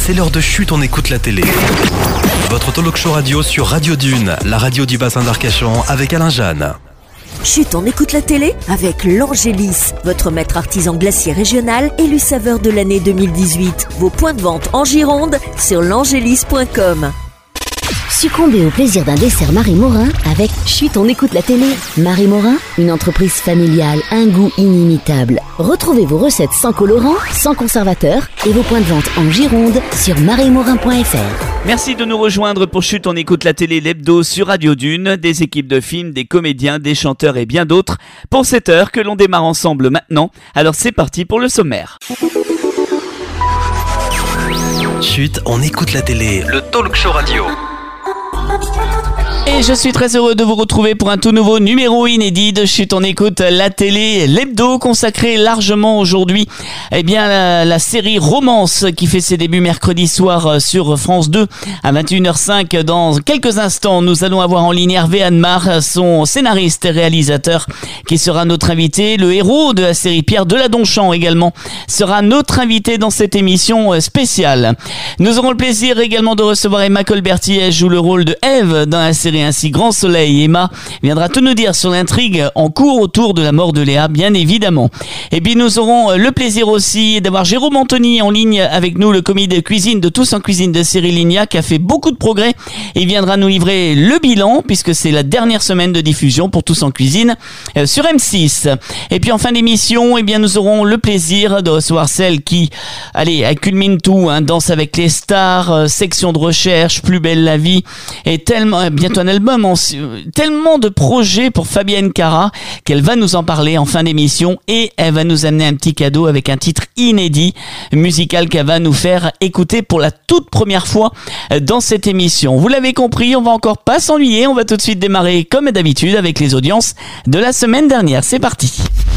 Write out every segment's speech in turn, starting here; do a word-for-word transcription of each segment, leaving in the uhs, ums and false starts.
c'est l'heure de Chut, on écoute la télé. Votre talk show radio sur Radio Dune, la radio du bassin d'Arcachon avec Alain Jeanne. Chut, on écoute la télé avec l'Angélis, votre maître artisan glacier régional élu saveur de l'année deux mille dix-huit. Vos points de vente en Gironde sur l'angélis point com. Succombez au plaisir d'un dessert Marie Morin avec Chut, on écoute la télé. Marie Morin, une entreprise familiale, un goût inimitable. Retrouvez vos recettes sans colorant, sans conservateur et vos points de vente en Gironde sur marie morin point f r. Merci de nous rejoindre pour Chut, on écoute la télé, l'hebdo sur Radio Dune, des équipes de films, des comédiens, des chanteurs et bien d'autres pour cette heure que l'on démarre ensemble maintenant. Alors c'est parti pour le sommaire. Chut, on écoute la télé, le talk show radio. Et je suis très heureux de vous retrouver pour un tout nouveau numéro inédit de Chut, on écoute la télé, l'hebdo consacré largement aujourd'hui eh bien la, la série Romance qui fait ses débuts mercredi soir sur France deux à vingt et une heures cinq. Dans quelques instants, nous allons avoir en ligne Hervé Admar, son scénariste et réalisateur qui sera notre invité. Le héros de la série, Pierre Deladonchamp également, sera notre invité dans cette émission spéciale. Nous aurons le plaisir également de recevoir Emma Colberti. Elle joue le rôle de Ève dans la série Ainsi Grand Soleil. Emma viendra tout nous dire sur l'intrigue en cours autour de la mort de Léa, bien évidemment. Et puis nous aurons le plaisir aussi d'avoir Jérôme Anthony en ligne avec nous, le commis de cuisine de Tous en Cuisine de Cyril Lignac, qui a fait beaucoup de progrès. Il viendra nous livrer le bilan puisque c'est la dernière semaine de diffusion pour Tous en Cuisine euh, sur M six. Et puis en fin d'émission, eh bien nous aurons le plaisir de recevoir celle qui, allez, elle culmine tout, hein, Danse avec les stars, euh, section de recherche, Plus belle la vie, et tellement, euh, bientôt un album, tellement de projets pour Fabienne Cara qu'elle va nous en parler en fin d'émission et elle va nous amener un petit cadeau avec un titre inédit musical qu'elle va nous faire écouter pour la toute première fois dans cette émission. Vous l'avez compris, on va encore pas s'ennuyer, on va tout de suite démarrer comme d'habitude avec les audiences de la semaine dernière. C'est parti.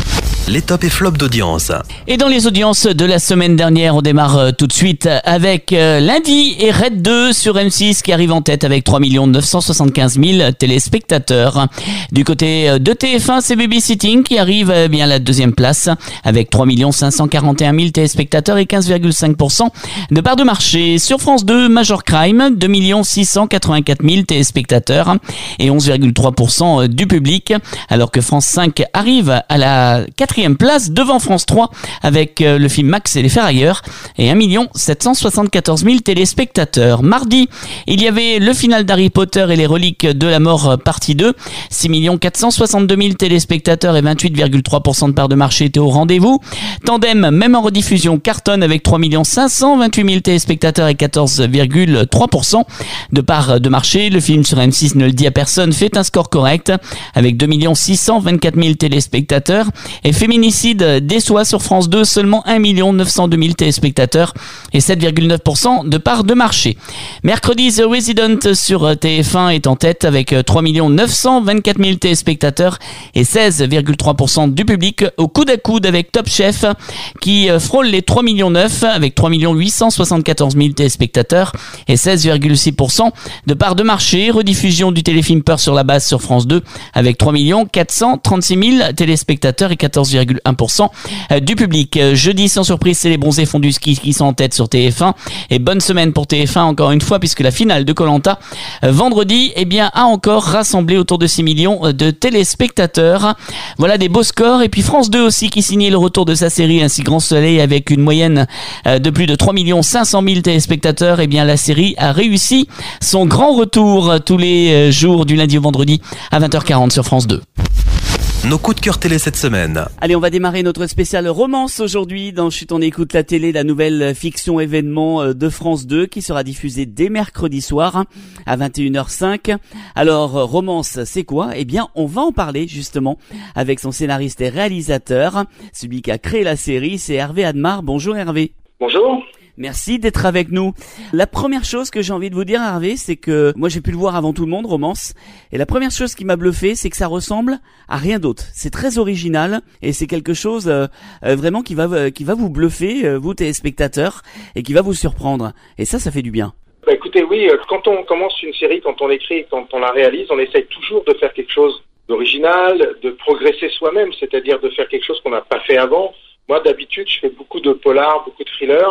Les tops et flops d'audience. Et dans les audiences de la semaine dernière, on démarre euh, tout de suite avec euh, Lundi et Red deux sur M six qui arrive en tête avec trois millions neuf cent soixante-quinze mille téléspectateurs. Du côté euh, de T F un, c'est Babysitting qui arrive euh, bien à la deuxième place avec trois millions cinq cent quarante et un mille téléspectateurs et quinze virgule cinq pour cent de part de marché. Sur France deux, Major Crime, deux millions six cent quatre-vingt-quatre mille téléspectateurs et onze virgule trois pour cent du public, alors que France cinq arrive à la quatrième place devant France trois avec euh, le film Max et les Ferrailleurs et un million sept cent soixante-quatorze mille téléspectateurs. Mardi, il y avait le final d'Harry Potter et les reliques de la mort partie deux, six millions quatre cent soixante-deux mille téléspectateurs et vingt-huit virgule trois pour cent de part de marché étaient au rendez-vous. Tandem, même en rediffusion, cartonne avec trois millions cinq cent vingt-huit mille téléspectateurs et quatorze virgule trois pour cent de part de marché. Le film sur M six ne le dit à personne, fait un score correct avec deux millions six cent vingt-quatre mille téléspectateurs et Féminicide déçoit sur France deux, seulement un million neuf cent deux mille téléspectateurs et sept virgule neuf pour cent de part de marché. Mercredi, The Resident sur T F un est en tête avec trois millions neuf cent vingt-quatre mille téléspectateurs et seize virgule trois pour cent du public, au coude à coude avec Top Chef qui frôle les trois millions neuf avec trois millions huit cent soixante-quatorze mille téléspectateurs et seize virgule six pour cent de part de marché. Rediffusion du téléfilm Peur sur la base sur France deux avec trois millions quatre cent trente-six mille téléspectateurs et quatorze virgule un pour cent du public. Jeudi, sans surprise, c'est les Bronzés font du ski qui sont en tête sur T F un. Et bonne semaine pour T F un encore une fois, puisque la finale de Koh-Lanta vendredi eh bien, a encore rassemblé autour de six millions de téléspectateurs. Voilà des beaux scores. Et puis France deux aussi qui signait le retour de sa série Ainsi Grand Soleil avec une moyenne de plus de trois millions cinq cent mille téléspectateurs. Et bien la série a réussi son grand retour tous les jours du lundi au vendredi à vingt heures quarante sur France deux. Nos coups de cœur télé cette semaine. Allez, on va démarrer notre spéciale romance aujourd'hui dans Chut, on écoute la télé, la nouvelle fiction événement de France deux qui sera diffusée dès mercredi soir à vingt et une heures cinq. Alors, romance, c'est quoi? Eh bien, on va en parler justement avec son scénariste et réalisateur. Celui qui a créé la série, c'est Hervé Admar. Bonjour Hervé. Bonjour. Merci d'être avec nous. La première chose que j'ai envie de vous dire, Hervé, c'est que moi j'ai pu le voir avant tout le monde, Romance, et la première chose qui m'a bluffé, c'est que ça ressemble à rien d'autre. C'est très original et c'est quelque chose euh, euh, vraiment qui va euh, qui va vous bluffer, euh, vous téléspectateurs, et qui va vous surprendre. Et ça, ça fait du bien. Bah écoutez, oui, quand on commence une série, quand on l'écrit, quand on la réalise, on essaye toujours de faire quelque chose d'original, de progresser soi-même, c'est-à-dire de faire quelque chose qu'on n'a pas fait avant. Moi, d'habitude, je fais beaucoup de polars, beaucoup de thrillers.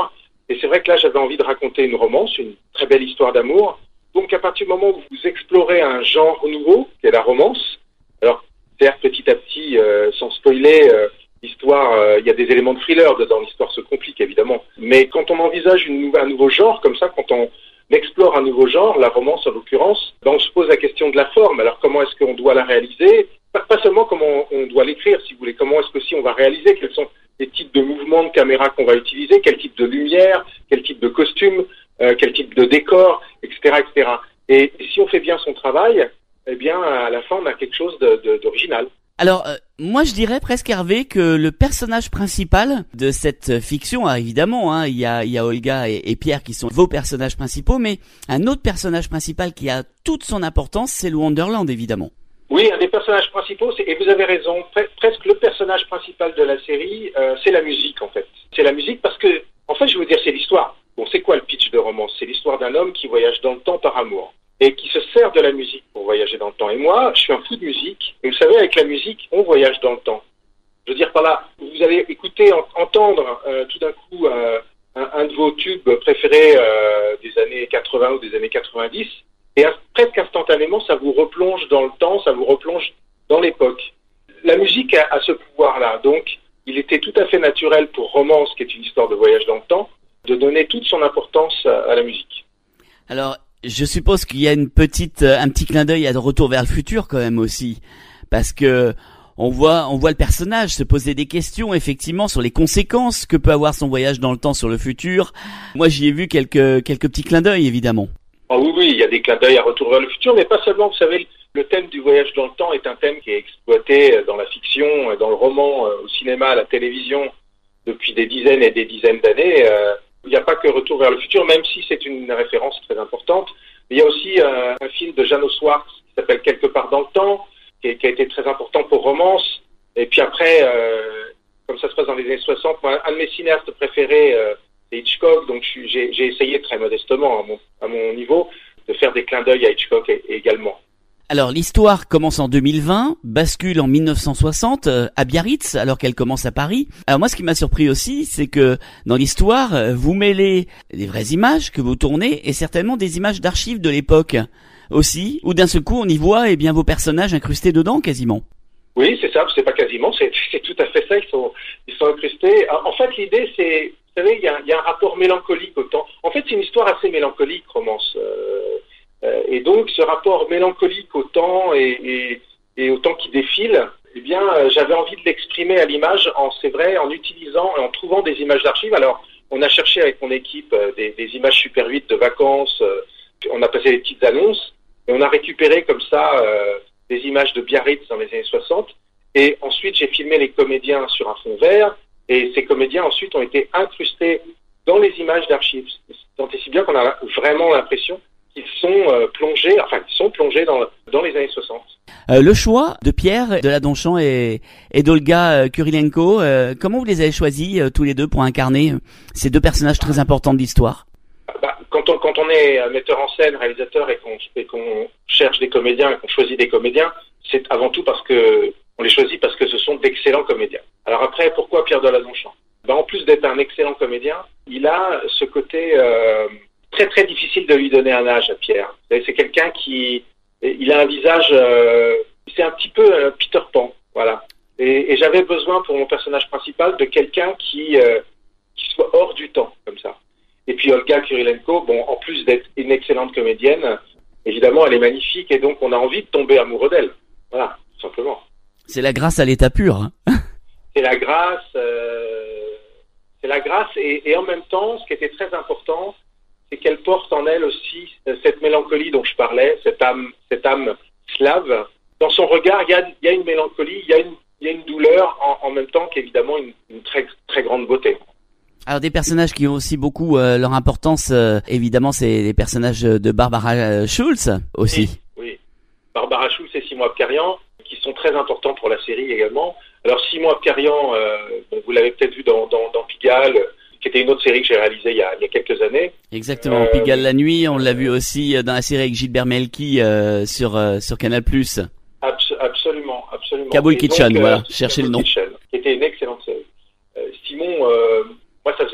Et c'est vrai que là, j'avais envie de raconter une romance, une très belle histoire d'amour. Donc, à partir du moment où vous explorez un genre nouveau, qui est la romance, alors, certes, petit à petit, euh, sans spoiler, euh, l'histoire, euh, il y a des éléments de thriller dedans, l'histoire se complique, évidemment. Mais quand on envisage une, un nouveau genre, comme ça, quand on explore un nouveau genre, la romance en l'occurrence, ben, on se pose la question de la forme. Alors, comment est-ce qu'on doit la réaliser? Pas, pas seulement comment on doit l'écrire, si vous voulez, comment est-ce que si on va réaliser, quels sont les types de mouvements de caméra qu'on va utiliser, quel type de lumière, quel type de costume, euh, quel type de décor, et cetera, et cetera. Et, et si on fait bien son travail, eh bien, à la fin, on a quelque chose de, de, d'original. Alors, euh, moi je dirais presque, Hervé, que le personnage principal de cette fiction, ah, évidemment, hein, il y a, il y a Olga et, et Pierre qui sont vos personnages principaux, mais un autre personnage principal qui a toute son importance, c'est le Wonderland, évidemment. Oui, un des personnages principaux, c'est, et vous avez raison, pre- presque le personnage principal de la série, euh, c'est la musique, en fait. C'est la musique parce que, en fait, je veux dire, c'est l'histoire. Bon, c'est quoi le pitch de romance? C'est l'histoire d'un homme qui voyage dans le temps par amour et qui se sert de la musique pour voyager dans le temps. Et moi, je suis un fou de musique, et vous savez, avec la musique, on voyage dans le temps. Je veux dire par là, vous allez écouter, en, entendre euh, tout d'un coup euh, un, un de vos tubes préférés euh, des années quatre-vingts ou des années quatre-vingt-dix, et à, presque instantanément, ça vous replonge dans le temps, ça vous replonge dans l'époque. La musique a, a ce pouvoir-là, donc il était tout à fait naturel pour Romance, qui est une histoire de voyage dans le temps, de donner toute son importance à, à la musique. Alors, je suppose qu'il y a une petite, un petit clin d'œil à Retour vers le futur quand même aussi, parce que on voit, on voit le personnage se poser des questions effectivement sur les conséquences que peut avoir son voyage dans le temps sur le futur. Moi, j'y ai vu quelques, quelques petits clins d'œil évidemment. Ah oui, oui, il y a des clins d'œil à Retour vers le futur, mais pas seulement. Vous savez, le thème du voyage dans le temps est un thème qui est exploité dans la fiction, dans le roman, au cinéma, à la télévision depuis des dizaines et des dizaines d'années. Il n'y a pas que Retour vers le futur, même si c'est une référence très importante. Il y a aussi euh, un film de Janos Schwartz qui s'appelle Quelque part dans le temps, qui, qui a été très important pour Romance. Et puis après, euh, comme ça se passe dans les années soixante, moi, un de mes cinéastes préférés, euh, c'est Hitchcock. Donc je, j'ai, j'ai essayé très modestement, à mon, à mon niveau, de faire des clins d'œil à Hitchcock et, et également. Alors l'histoire commence en deux mille vingt, bascule en mille neuf cent soixante euh, à Biarritz alors qu'elle commence à Paris. Alors moi ce qui m'a surpris aussi, c'est que dans l'histoire, euh, vous mêlez des vraies images que vous tournez et certainement des images d'archives de l'époque aussi, où d'un seul coup on y voit eh bien vos personnages incrustés dedans quasiment. Oui, c'est ça, c'est pas quasiment, c'est, c'est tout à fait ça, ils sont, ils sont incrustés. En fait l'idée c'est, vous savez, il y a, il y a un rapport mélancolique au temps. En fait c'est une histoire assez mélancolique, Romance. Euh, Euh, et donc, ce rapport mélancolique au temps et, et, et au temps qui défile, eh bien, euh, j'avais envie de l'exprimer à l'image, en, c'est vrai, en utilisant, en trouvant des images d'archives. Alors, on a cherché avec mon équipe euh, des, des images Super huit de vacances, euh, on a passé des petites annonces, et on a récupéré comme ça euh, des images de Biarritz dans les années soixante. Et ensuite, j'ai filmé les comédiens sur un fond vert, et ces comédiens ensuite ont été incrustés dans les images d'archives. Tant et si bien qu'on a vraiment l'impression ils sont euh, plongés, enfin ils sont plongés dans, dans les années soixante. Euh, le choix de Pierre de la Donchamp et, et d'Olga euh, Kurilenko, euh, comment vous les avez choisis euh, tous les deux pour incarner euh, ces deux personnages très importants de l'histoire? Bah, quand on quand on est metteur en scène, réalisateur et qu'on, et qu'on cherche des comédiens et qu'on choisit des comédiens, c'est avant tout parce que on les choisit parce que ce sont d'excellents comédiens. Alors après, pourquoi Pierre de la Donchamp? Bah, en plus d'être un excellent comédien, il a ce côté euh, très très difficile de lui donner un âge à Pierre. C'est quelqu'un qui, il a un visage, euh, c'est un petit peu euh, Peter Pan, voilà. Et, et j'avais besoin pour mon personnage principal de quelqu'un qui, euh, qui soit hors du temps, comme ça. Et puis Olga Kurilenko, bon, en plus d'être une excellente comédienne, évidemment, elle est magnifique et donc on a envie de tomber amoureux d'elle. Voilà, tout simplement. C'est la grâce à l'état pur. Hein. C'est la grâce, euh, c'est la grâce et, et en même temps, ce qui était très important, c'est qu'elle porte en elle aussi cette mélancolie dont je parlais, cette âme, cette âme slave. Dans son regard, il y a, il y a une mélancolie, il y a une, il y a une douleur, en, en même temps qu'évidemment une, une très, très grande beauté. Alors des personnages qui ont aussi beaucoup euh, leur importance, euh, évidemment, c'est les personnages de Barbara euh, Schulz aussi. Oui, oui. Barbara Schulz et Simon Abkarian, qui sont très importants pour la série également. Alors Simon Abkarian, euh, bon, vous l'avez peut-être vu dans, dans, dans Pigalle, qui était une autre série que j'ai réalisée il y a, il y a quelques années. Exactement, euh, Pigalle la nuit, on l'a vu aussi dans la série avec Gilbert Melki euh, sur euh, sur Canal plus. Abs- absolument, absolument. Kabul Kitchen, donc, voilà, euh, cherchez le nom. Kitchen, qui était une excellente série. Euh, Simon, euh, moi ça faisait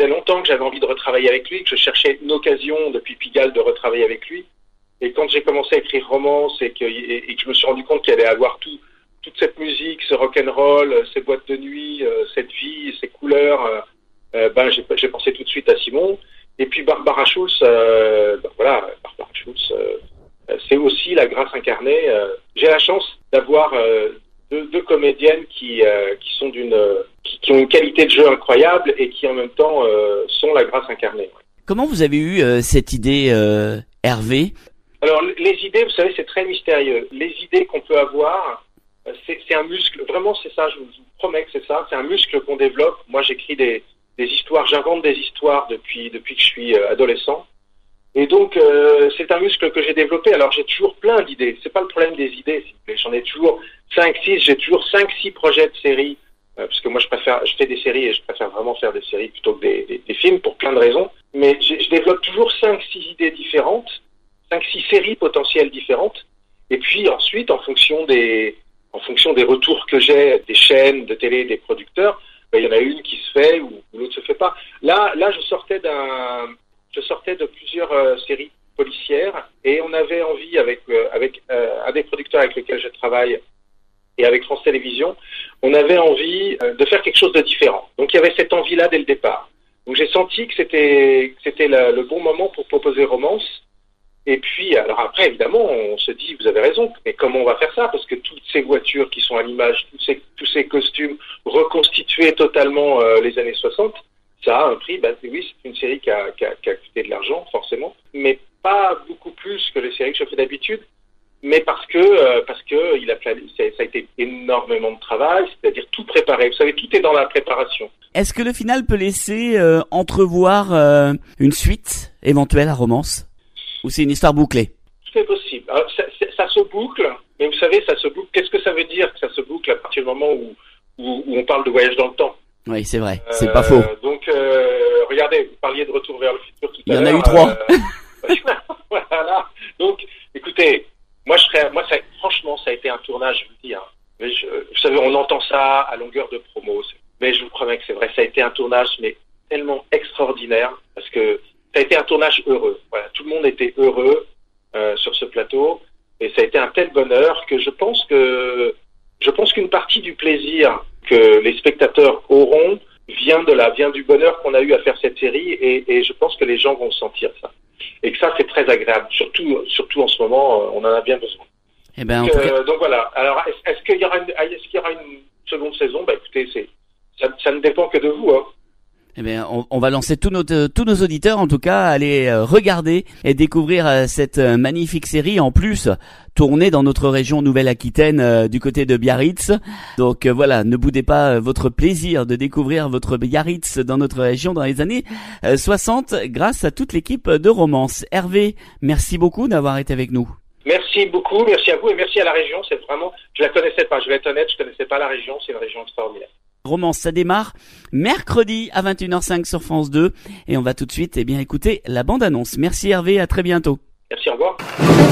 faisait longtemps que j'avais envie de retravailler avec lui, que je cherchais une occasion depuis Pigalle de retravailler avec lui. Et quand j'ai commencé à écrire Romance et que, et, et que je me suis rendu compte qu'il allait avoir tout, toute cette musique, ce rock'n'roll, ces boîtes de nuit, euh, cette vie, ces couleurs, euh, euh, ben j'ai, j'ai pensé tout de suite à Simon. Et puis Barbara Schulz, euh, ben voilà, Barbara Schulz, euh, c'est aussi la grâce incarnée. Euh, j'ai la chance d'avoir euh, deux, deux comédiennes qui, euh, qui sont d'une, qui, qui ont une qualité de jeu incroyable et qui en même temps euh, sont la grâce incarnée. Comment vous avez eu euh, cette idée, euh, Hervé? Alors les idées, vous savez, c'est très mystérieux. Les idées qu'on peut avoir, c'est, c'est un muscle. Vraiment, c'est ça. Je vous, je vous promets que c'est ça. C'est un muscle qu'on développe. Moi, j'écris des, des histoires. J'invente des histoires depuis depuis que je suis adolescent. Et donc, euh, c'est un muscle que j'ai développé. Alors, j'ai toujours plein d'idées. C'est pas le problème des idées. J'en ai toujours cinq, six. J'ai toujours cinq, six projets de séries. Euh, parce que moi, je préfère, je fais des séries et je préfère vraiment faire des séries plutôt que des, des, des films pour plein de raisons. Mais je développe toujours cinq, six idées différentes. cinq six séries potentielles différentes, et puis ensuite, en fonction des, en fonction des retours que j'ai des chaînes de télé, des producteurs, ben, il y en a une qui se fait ou, ou l'autre se fait pas. Là, là, je sortais d'un, je sortais de plusieurs euh, séries policières, et on avait envie avec euh, avec euh, un des producteurs avec lequel je travaille et avec France Télévisions, on avait envie euh, de faire quelque chose de différent. Donc il y avait cette envie-là dès le départ. Donc j'ai senti que c'était que c'était la, le bon moment pour proposer Romance. Et puis, alors après, évidemment, on se dit, vous avez raison, mais comment on va faire ça? Parce que toutes ces voitures qui sont à l'image, tous ces, tous ces costumes reconstitués totalement euh, les années soixante, ça a un prix. Ben oui, c'est une série qui a, qui a, qui a coûté de l'argent, forcément, mais pas beaucoup plus que les séries que je fais d'habitude, mais parce que euh, parce que il a ça a été énormément de travail, c'est-à-dire tout préparer. Vous savez, tout est dans la préparation. Est-ce que le final peut laisser euh, entrevoir euh, une suite éventuelle à Romance? Ou c'est une histoire bouclée? Tout est possible. Alors, ça, ça se boucle, mais vous savez, ça se boucle. Qu'est-ce que ça veut dire que ça se boucle à partir du moment où, où, où on parle de voyage dans le temps? Oui, c'est vrai, c'est euh, pas faux. Donc, euh, regardez, vous parliez de Retour vers le futur tout à l'heure. Il y en a eu trois. Euh, voilà. Donc, écoutez, moi, je serais, moi, ça, franchement, ça a été un tournage, je vous dis. Hein. Mais je, vous savez, on entend ça à longueur de promo, mais je vous promets que c'est vrai. Ça a été un tournage, mais tellement extraordinaire, parce que ça a été un tournage heureux. Voilà, tout le monde était heureux euh, sur ce plateau, et ça a été un tel bonheur que je pense que je pense qu'une partie du plaisir que les spectateurs auront vient de là, vient du bonheur qu'on a eu à faire cette série, et, et je pense que les gens vont sentir ça, et que ça c'est très agréable, surtout surtout en ce moment, on en a bien besoin. Eh ben, donc, en tout cas... euh, donc voilà. Alors est-ce, est-ce qu'il y aura une, est-ce qu'il y aura une seconde saison? Bah écoutez, c'est ça, ça ne dépend que de vous, hein. Eh bien, on, on va lancer tous nos, tous nos auditeurs, en tout cas, à aller euh, regarder et découvrir euh, cette euh, magnifique série, en plus tournée dans notre région Nouvelle-Aquitaine, euh, du côté de Biarritz. Donc euh, voilà, ne boudez pas euh, votre plaisir de découvrir votre Biarritz dans notre région dans les années euh, soixante, grâce à toute l'équipe de Romance. Hervé, merci beaucoup d'avoir été avec nous. Merci beaucoup, merci à vous et merci à la région. C'est vraiment, je la connaissais pas, je vais être honnête, je connaissais pas la région, c'est une région extraordinaire. Romance, ça démarre mercredi à vingt et une heures cinq sur France deux, et on va tout de suite eh bien écouter la bande-annonce. Merci Hervé, à très bientôt. Merci, au revoir.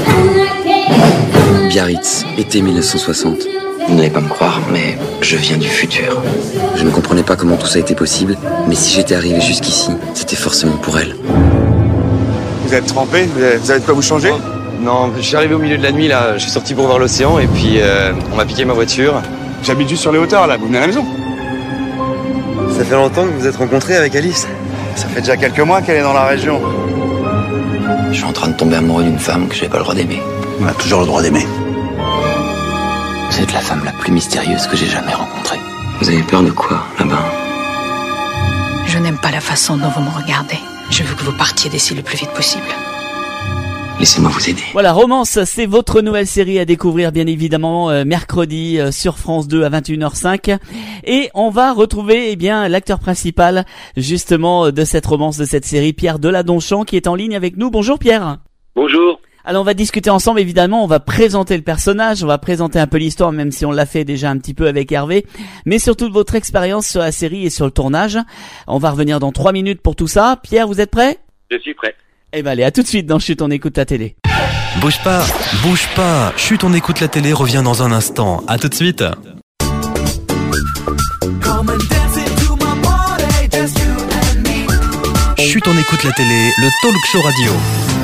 Biarritz, été mille neuf cent soixante. Vous n'allez pas me croire, mais je viens du futur. Je ne comprenais pas comment tout ça était possible, mais si j'étais arrivé jusqu'ici, c'était forcément pour elle. Vous êtes trempé? Vous avez, vous avez de quoi vous changer? Non, je suis arrivé au milieu de la nuit là, je suis sorti pour voir l'océan et puis euh, on m'a piqué ma voiture. J'habite juste sur les hauteurs là, vous venez à la maison? Ça fait longtemps que vous vous êtes rencontrés avec Alice? Ça fait déjà quelques mois qu'elle est dans la région. Je suis en train de tomber amoureux d'une femme que j'ai pas le droit d'aimer. On a toujours le droit d'aimer. Vous êtes la femme la plus mystérieuse que j'ai jamais rencontrée. Vous avez peur de quoi, là-bas? Je n'aime pas la façon dont vous me regardez. Je veux que vous partiez d'ici le plus vite possible. Laissez-moi vous aider. Voilà, Romance, c'est votre nouvelle série à découvrir bien évidemment euh, mercredi euh, sur France deux à vingt et une heures cinq. Et on va retrouver eh bien l'acteur principal justement de cette romance, de cette série, Pierre Deladonchamp, qui est en ligne avec nous. Bonjour Pierre. Bonjour. Alors on va discuter ensemble évidemment, on va présenter le personnage, on va présenter un peu l'histoire, même si on l'a fait déjà un petit peu avec Hervé, mais surtout de votre expérience sur la série et sur le tournage. On va revenir dans trois minutes pour tout ça. Pierre, vous êtes prêt? Je suis prêt. Eh ben allez, à tout de suite dans Chut, on écoute la télé. Bouge pas, bouge pas. Chut, on écoute la télé revient dans un instant. À tout de suite. Chut, on écoute la télé, le talk show radio.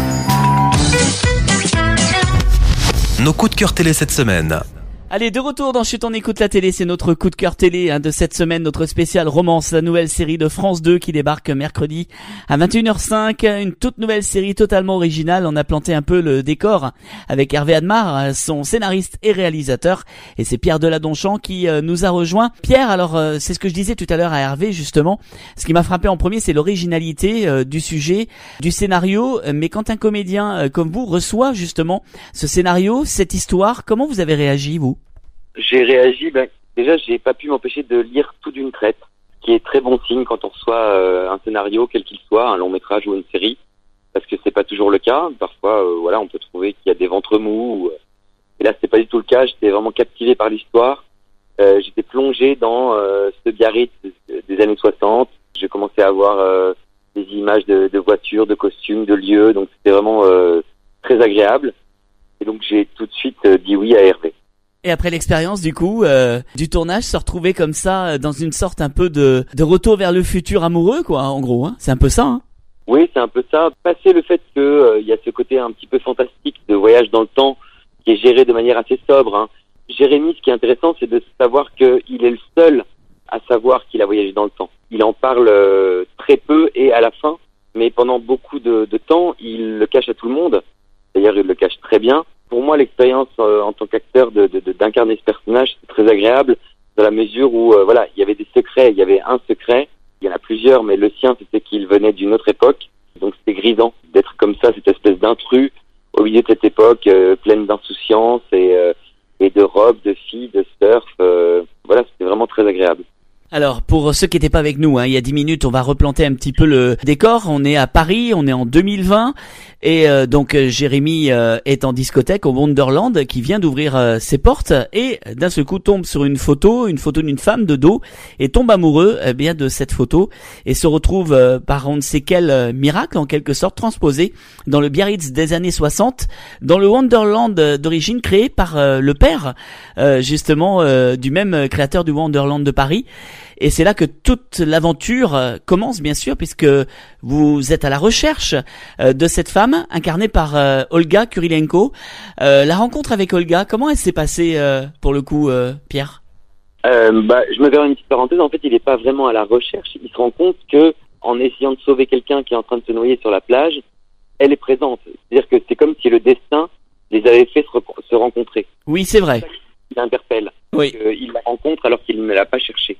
Nos coups de cœur télé cette semaine. Allez, de retour dans Chut, on écoute la télé, c'est notre coup de cœur télé hein, de cette semaine, notre spécial romance, la nouvelle série de France deux qui débarque mercredi à vingt et une heures cinq, une toute nouvelle série totalement originale. On a planté un peu le décor avec Hervé Admar, son scénariste et réalisateur, et c'est Pierre Deladonchamp qui euh, nous a rejoint. Pierre, alors euh, c'est ce que je disais tout à l'heure à Hervé justement, ce qui m'a frappé en premier c'est l'originalité euh, du sujet, du scénario, mais quand un comédien euh, comme vous reçoit justement ce scénario, cette histoire, comment vous avez réagi vous ? J'ai réagi, ben, déjà j'ai pas pu m'empêcher de lire tout d'une traite, ce qui est très bon signe quand on reçoit euh, un scénario, quel qu'il soit, un long métrage ou une série, parce que c'est pas toujours le cas. Parfois, euh, voilà, on peut trouver qu'il y a des ventres mous, ou, euh, et là c'était pas du tout le cas. J'étais vraiment captivé par l'histoire. Euh, j'étais plongé dans euh, ce Biarritz des années soixante. J'ai commencé à voir euh, des images de, de voitures, de costumes, de lieux, donc c'était vraiment euh, très agréable. Et donc j'ai tout de suite euh, dit oui à Hervé. Et après l'expérience du coup euh, du tournage, se retrouver comme ça dans une sorte un peu de, de retour vers le futur amoureux quoi, en gros, hein. C'est un peu ça. Hein. Oui, c'est un peu ça. Passer le fait que euh, y a ce côté un petit peu fantastique de voyage dans le temps qui est géré de manière assez sobre. Hein. Jérémy, ce qui est intéressant, c'est de savoir qu'il est le seul à savoir qu'il a voyagé dans le temps. Il en parle euh, très peu et à la fin, mais pendant beaucoup de, de temps, il le cache à tout le monde. D'ailleurs, il le cache très bien. Pour moi, l'expérience euh, en tant qu'acteur de, de, de, d'incarner ce personnage, c'est très agréable dans la mesure où, euh, voilà, il y avait des secrets, il y avait un secret, il y en a plusieurs, mais le sien, c'était qu'il venait d'une autre époque. Donc, c'était grisant d'être comme ça, cette espèce d'intrus au milieu de cette époque, euh, pleine d'insouciance et, euh, et de robes, de filles, de surf. Euh, voilà, c'était vraiment très agréable. Alors, pour ceux qui n'étaient pas avec nous, hein, il y a dix minutes, on va replanter un petit peu le décor. On est à Paris, on est en deux mille vingt, et euh, donc euh, Jérémy euh, est en discothèque au Wonderland, qui vient d'ouvrir euh, ses portes, et d'un seul coup tombe sur une photo, une photo d'une femme de dos, et tombe amoureux eh bien de cette photo, et se retrouve euh, par on ne sait quel euh, miracle, en quelque sorte, transposé dans le Biarritz des années soixante, dans le Wonderland euh, d'origine créé par euh, le père, euh, justement, euh, du même créateur du Wonderland de Paris. Et c'est là que toute l'aventure commence, bien sûr, puisque vous êtes à la recherche de cette femme incarnée par Olga Kurilenko. Euh, la rencontre avec Olga, comment elle s'est passée pour le coup, Pierre ? euh, bah, Je me permets une petite parenthèse. En fait, il n'est pas vraiment à la recherche. Il se rend compte que, en essayant de sauver quelqu'un qui est en train de se noyer sur la plage, elle est présente. C'est-à-dire que c'est comme si le destin les avait fait se, re- se rencontrer. Oui, c'est vrai. Il l'interpelle. Oui. Euh, il la rencontre alors qu'il ne l'a pas cherchée.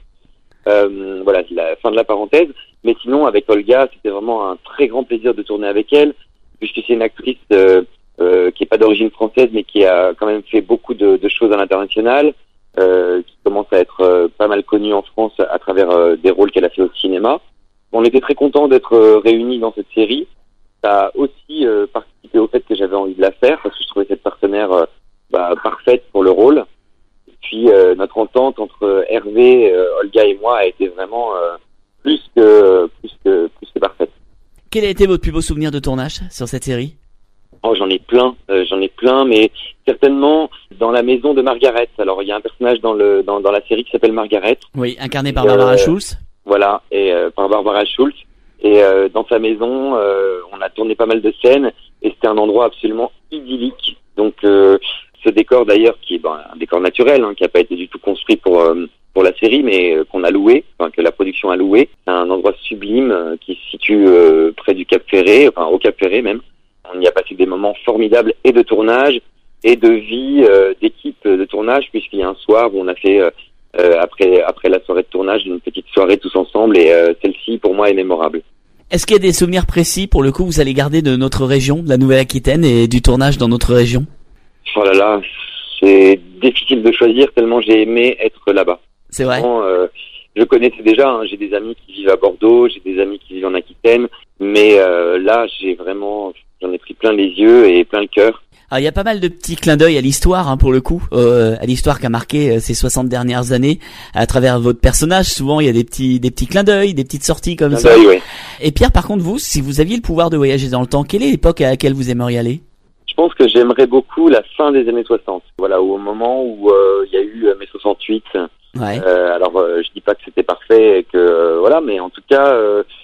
Euh, voilà, c'est la fin de la parenthèse. Mais sinon, avec Olga, c'était vraiment un très grand plaisir de tourner avec elle, puisque c'est une actrice euh, euh, qui est pas d'origine française, mais qui a quand même fait beaucoup de, de choses à l'international, euh, qui commence à être euh, pas mal connue en France à travers euh, des rôles qu'elle a fait au cinéma. On était très contents d'être euh, réunis dans cette série. Ça a aussi euh, participé au fait que j'avais envie de la faire, parce que je trouvais cette partenaire euh, bah, parfaite pour le rôle. Puis euh, notre entente entre Hervé, euh, Olga et moi a été vraiment euh, plus que plus que plus que parfaite. Quel a été votre plus beau souvenir de tournage sur cette série ? Oh, j'en ai plein, euh, j'en ai plein, mais certainement dans la maison de Margaret. Alors il y a un personnage dans le dans dans la série qui s'appelle Margaret. Oui, incarné par Barbara euh, Schulz. Voilà, et euh, par Barbara Schulz. Et euh, dans sa maison, euh, on a tourné pas mal de scènes, et c'était un endroit absolument idyllique. Donc euh, ce décor d'ailleurs, qui est ben, un décor naturel, hein, qui n'a pas été du tout construit pour euh, pour la série, mais euh, qu'on a loué, enfin que la production a loué. C'est un endroit sublime euh, qui se situe euh, près du Cap Ferré, enfin au Cap Ferré même. On y a passé des moments formidables et de tournage et de vie euh, d'équipe de tournage, puisqu'il y a un soir où on a fait euh, euh, après après la soirée de tournage une petite soirée tous ensemble, et euh, celle-ci pour moi est mémorable. Est-ce qu'il y a des souvenirs précis pour le coup vous allez garder de notre région, de la Nouvelle-Aquitaine, et du tournage dans notre région ? Oh là là, c'est difficile de choisir tellement j'ai aimé être là-bas. C'est vrai. Bon, euh, je connaissais déjà, hein, j'ai des amis qui vivent à Bordeaux, j'ai des amis qui vivent en Aquitaine, mais euh, là j'ai vraiment, j'en ai pris plein les yeux et plein le cœur. Alors il y a pas mal de petits clins d'œil à l'histoire, hein, pour le coup, euh, à l'histoire qu'a marqué euh, ces soixante dernières années à travers votre personnage. Souvent il y a des petits des petits clins d'œil, des petites sorties comme clin ça. D'œil, ouais. Et Pierre, par contre, vous, si vous aviez le pouvoir de voyager dans le temps, quelle est l'époque à laquelle vous aimeriez aller ? Je pense que j'aimerais beaucoup la fin des années soixante. Voilà, au moment où euh, il y a eu euh, mai soixante-huit. Ouais. Euh, alors, euh, je dis pas que c'était parfait et que euh, voilà, mais en tout cas, euh,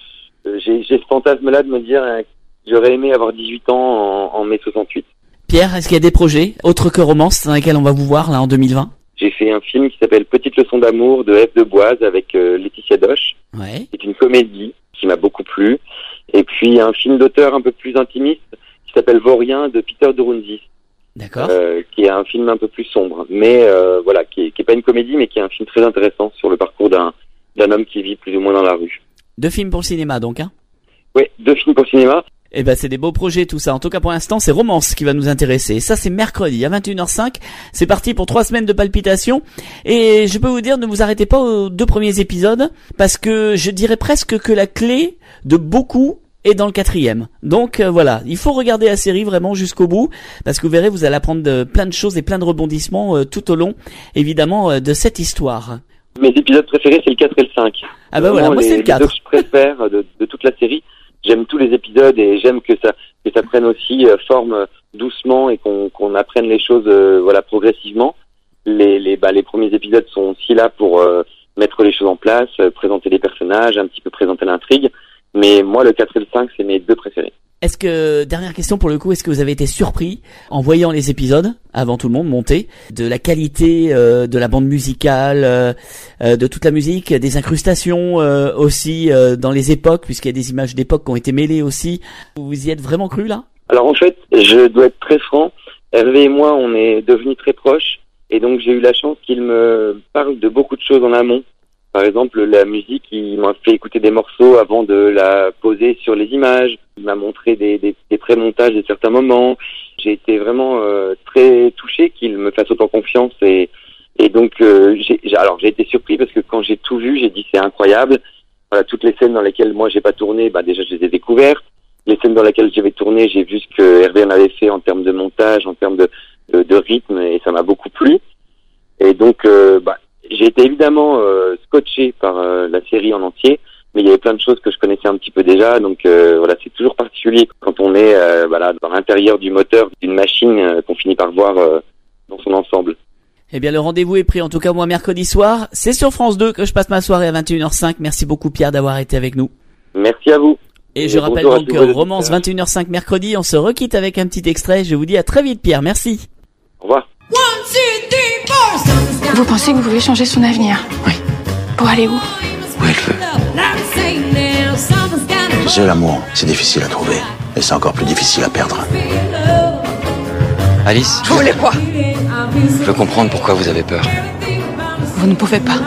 euh, j'ai, j'ai ce fantasme-là de me dire euh, que j'aurais aimé avoir dix-huit ans en, en mai soixante-huit. Pierre, est-ce qu'il y a des projets, autres que Romance, dans lesquels on va vous voir là en deux mille vingt? J'ai fait un film qui s'appelle Petite leçon d'amour de Ève Deboise avec euh, Laetitia Doche. Ouais. C'est une comédie qui m'a beaucoup plu. Et puis un film d'auteur un peu plus intimiste qui s'appelle Vaurien de Peter Derunzis. D'accord. Euh, qui est un film un peu plus sombre, mais euh, voilà, qui est, qui est pas une comédie, mais qui est un film très intéressant sur le parcours d'un d'un homme qui vit plus ou moins dans la rue. Deux films pour le cinéma donc, hein? Oui, deux films pour le cinéma. Eh ben, c'est des beaux projets, tout ça. En tout cas, pour l'instant, c'est Romance qui va nous intéresser. Et ça, c'est mercredi à vingt et une heures cinq. C'est parti pour trois semaines de palpitations. Et je peux vous dire, ne vous arrêtez pas aux deux premiers épisodes, parce que je dirais presque que la clé de beaucoup est dans le quatrième. Donc euh, voilà, il faut regarder la série vraiment jusqu'au bout, parce que vous verrez, vous allez apprendre de, plein de choses et plein de rebondissements euh, tout au long, évidemment, euh, de cette histoire. Mes épisodes préférés, c'est le quatre et le cinq. Ah bah voilà, moi les, c'est le quatre. Les deux que je préfère de, de toute la série. J'aime tous les épisodes et j'aime que ça que ça prenne aussi euh, forme doucement et qu'on qu'on apprenne les choses euh, voilà progressivement. Les les bah les premiers épisodes sont aussi là pour euh, mettre les choses en place, euh, présenter les personnages, un petit peu présenter l'intrigue. Mais moi, le quatre et le cinq, c'est mes deux préférés. Est-ce que, dernière question pour le coup, est-ce que vous avez été surpris en voyant les épisodes, avant tout le monde, monter, de la qualité euh, de la bande musicale, euh, euh, de toute la musique, des incrustations euh, aussi euh, dans les époques, puisqu'il y a des images d'époque qui ont été mêlées aussi. Vous y êtes vraiment cru là? Alors en fait, je dois être très franc. Hervé et moi, on est devenus très proches, et donc j'ai eu la chance qu'il me parle de beaucoup de choses en amont. Par exemple, la musique, il m'a fait écouter des morceaux avant de la poser sur les images. Il m'a montré des, des, des pré-montages de certains moments. J'ai été vraiment euh, très touché qu'il me fasse autant confiance. Et, et donc, euh, j'ai, alors j'ai été surpris parce que quand j'ai tout vu, j'ai dit c'est incroyable. Voilà, toutes les scènes dans lesquelles moi j'ai pas tourné, bah déjà je les ai découvertes. Les scènes dans lesquelles j'avais tourné, j'ai vu ce que Hervé en avait fait en termes de montage, en termes de, de, de rythme, et ça m'a beaucoup plu. Et donc, euh, bah j'ai été évidemment euh, scotché par euh, la série en entier, mais il y avait plein de choses que je connaissais un petit peu déjà, donc euh, voilà, c'est toujours particulier quand on est euh, voilà dans l'intérieur du moteur d'une machine euh, qu'on finit par voir euh, dans son ensemble. Eh bien, le rendez-vous est pris, en tout cas moi mercredi soir. C'est sur France deux que je passe ma soirée à vingt et une heures cinq. Merci beaucoup Pierre d'avoir été avec nous. Merci à vous. Et, Et je rappelle donc que Romance vingt et une heures cinq mercredi, on se requitte avec un petit extrait. Je vous dis à très vite Pierre, merci. Au revoir. Vous pensez que vous voulez changer son avenir? Oui. Pour aller où? Où elle veut. Tu sais, l'amour, c'est difficile à trouver. Et c'est encore plus difficile à perdre. Alice, Vous voulez quoi? je veux comprendre pourquoi vous avez peur. Vous ne pouvez pas.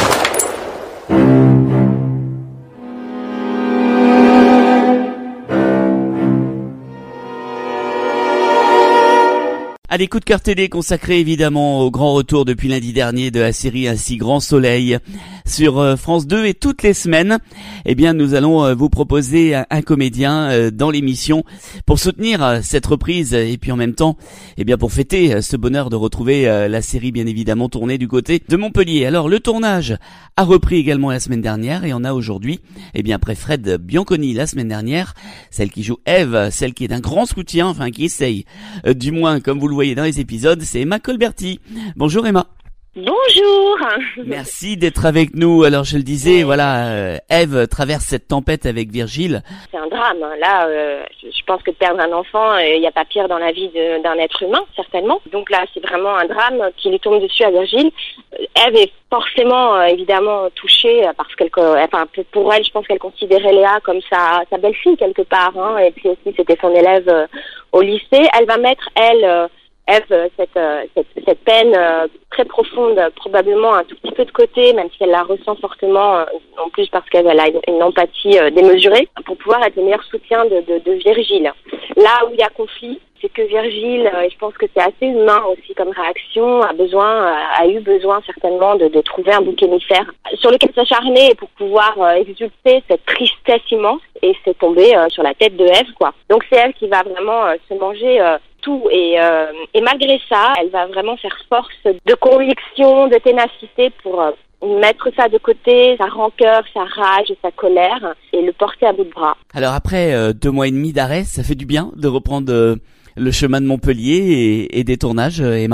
Allez, coup de cœur télé consacré évidemment au grand retour depuis lundi dernier de la série Un si grand soleil sur France deux, et toutes les semaines, eh bien nous allons vous proposer un, un comédien dans l'émission pour soutenir cette reprise et puis en même temps, eh bien pour fêter ce bonheur de retrouver la série bien évidemment tournée du côté de Montpellier. Alors le tournage a repris également la semaine dernière et on a aujourd'hui, eh bien après Fred Bianconi la semaine dernière, celle qui joue Ève, celle qui est d'un grand soutien, enfin qui essaye, euh, du moins comme vous le voyez dans les épisodes, c'est Emma Colberti. Bonjour Emma. Bonjour. Merci d'être avec nous. Alors je le disais, voilà, euh, Ève traverse cette tempête avec Virgile. C'est un drame. Là, euh, je pense que de perdre un enfant, il euh, n'y a pas pire dans la vie de, d'un être humain, certainement. Donc là, c'est vraiment un drame qui lui tombe dessus à Virgile. Ève est forcément, euh, évidemment, touchée parce qu'elle, enfin, pour elle, je pense qu'elle considérait Léa comme sa, sa belle-fille quelque part. Hein, et puis aussi, c'était son élève euh, au lycée. Elle va mettre, elle... Euh, Ève, cette, cette, cette peine euh, très profonde, probablement un tout petit peu de côté, même si elle la ressent fortement, euh, en plus parce qu'elle a une, une empathie euh, démesurée, pour pouvoir être le meilleur soutien de, de, de Virgile. Là où il y a conflit, c'est que Virgile, euh, et je pense que c'est assez humain aussi comme réaction, a besoin, euh, a eu besoin certainement de, de trouver un bouc émissaire sur lequel s'acharner pour pouvoir euh, exulter cette tristesse immense, et c'est tombé euh, sur la tête de Ève, quoi. Donc c'est Ève qui va vraiment euh, se manger euh, tout, et, euh, et malgré ça, elle va vraiment faire force de conviction, de ténacité pour euh, mettre ça de côté, sa rancœur, sa rage et sa colère, et le porter à bout de bras. Alors après euh, deux mois et demi d'arrêt, ça fait du bien de reprendre euh, le chemin de Montpellier et, et des tournages, euh, Emma?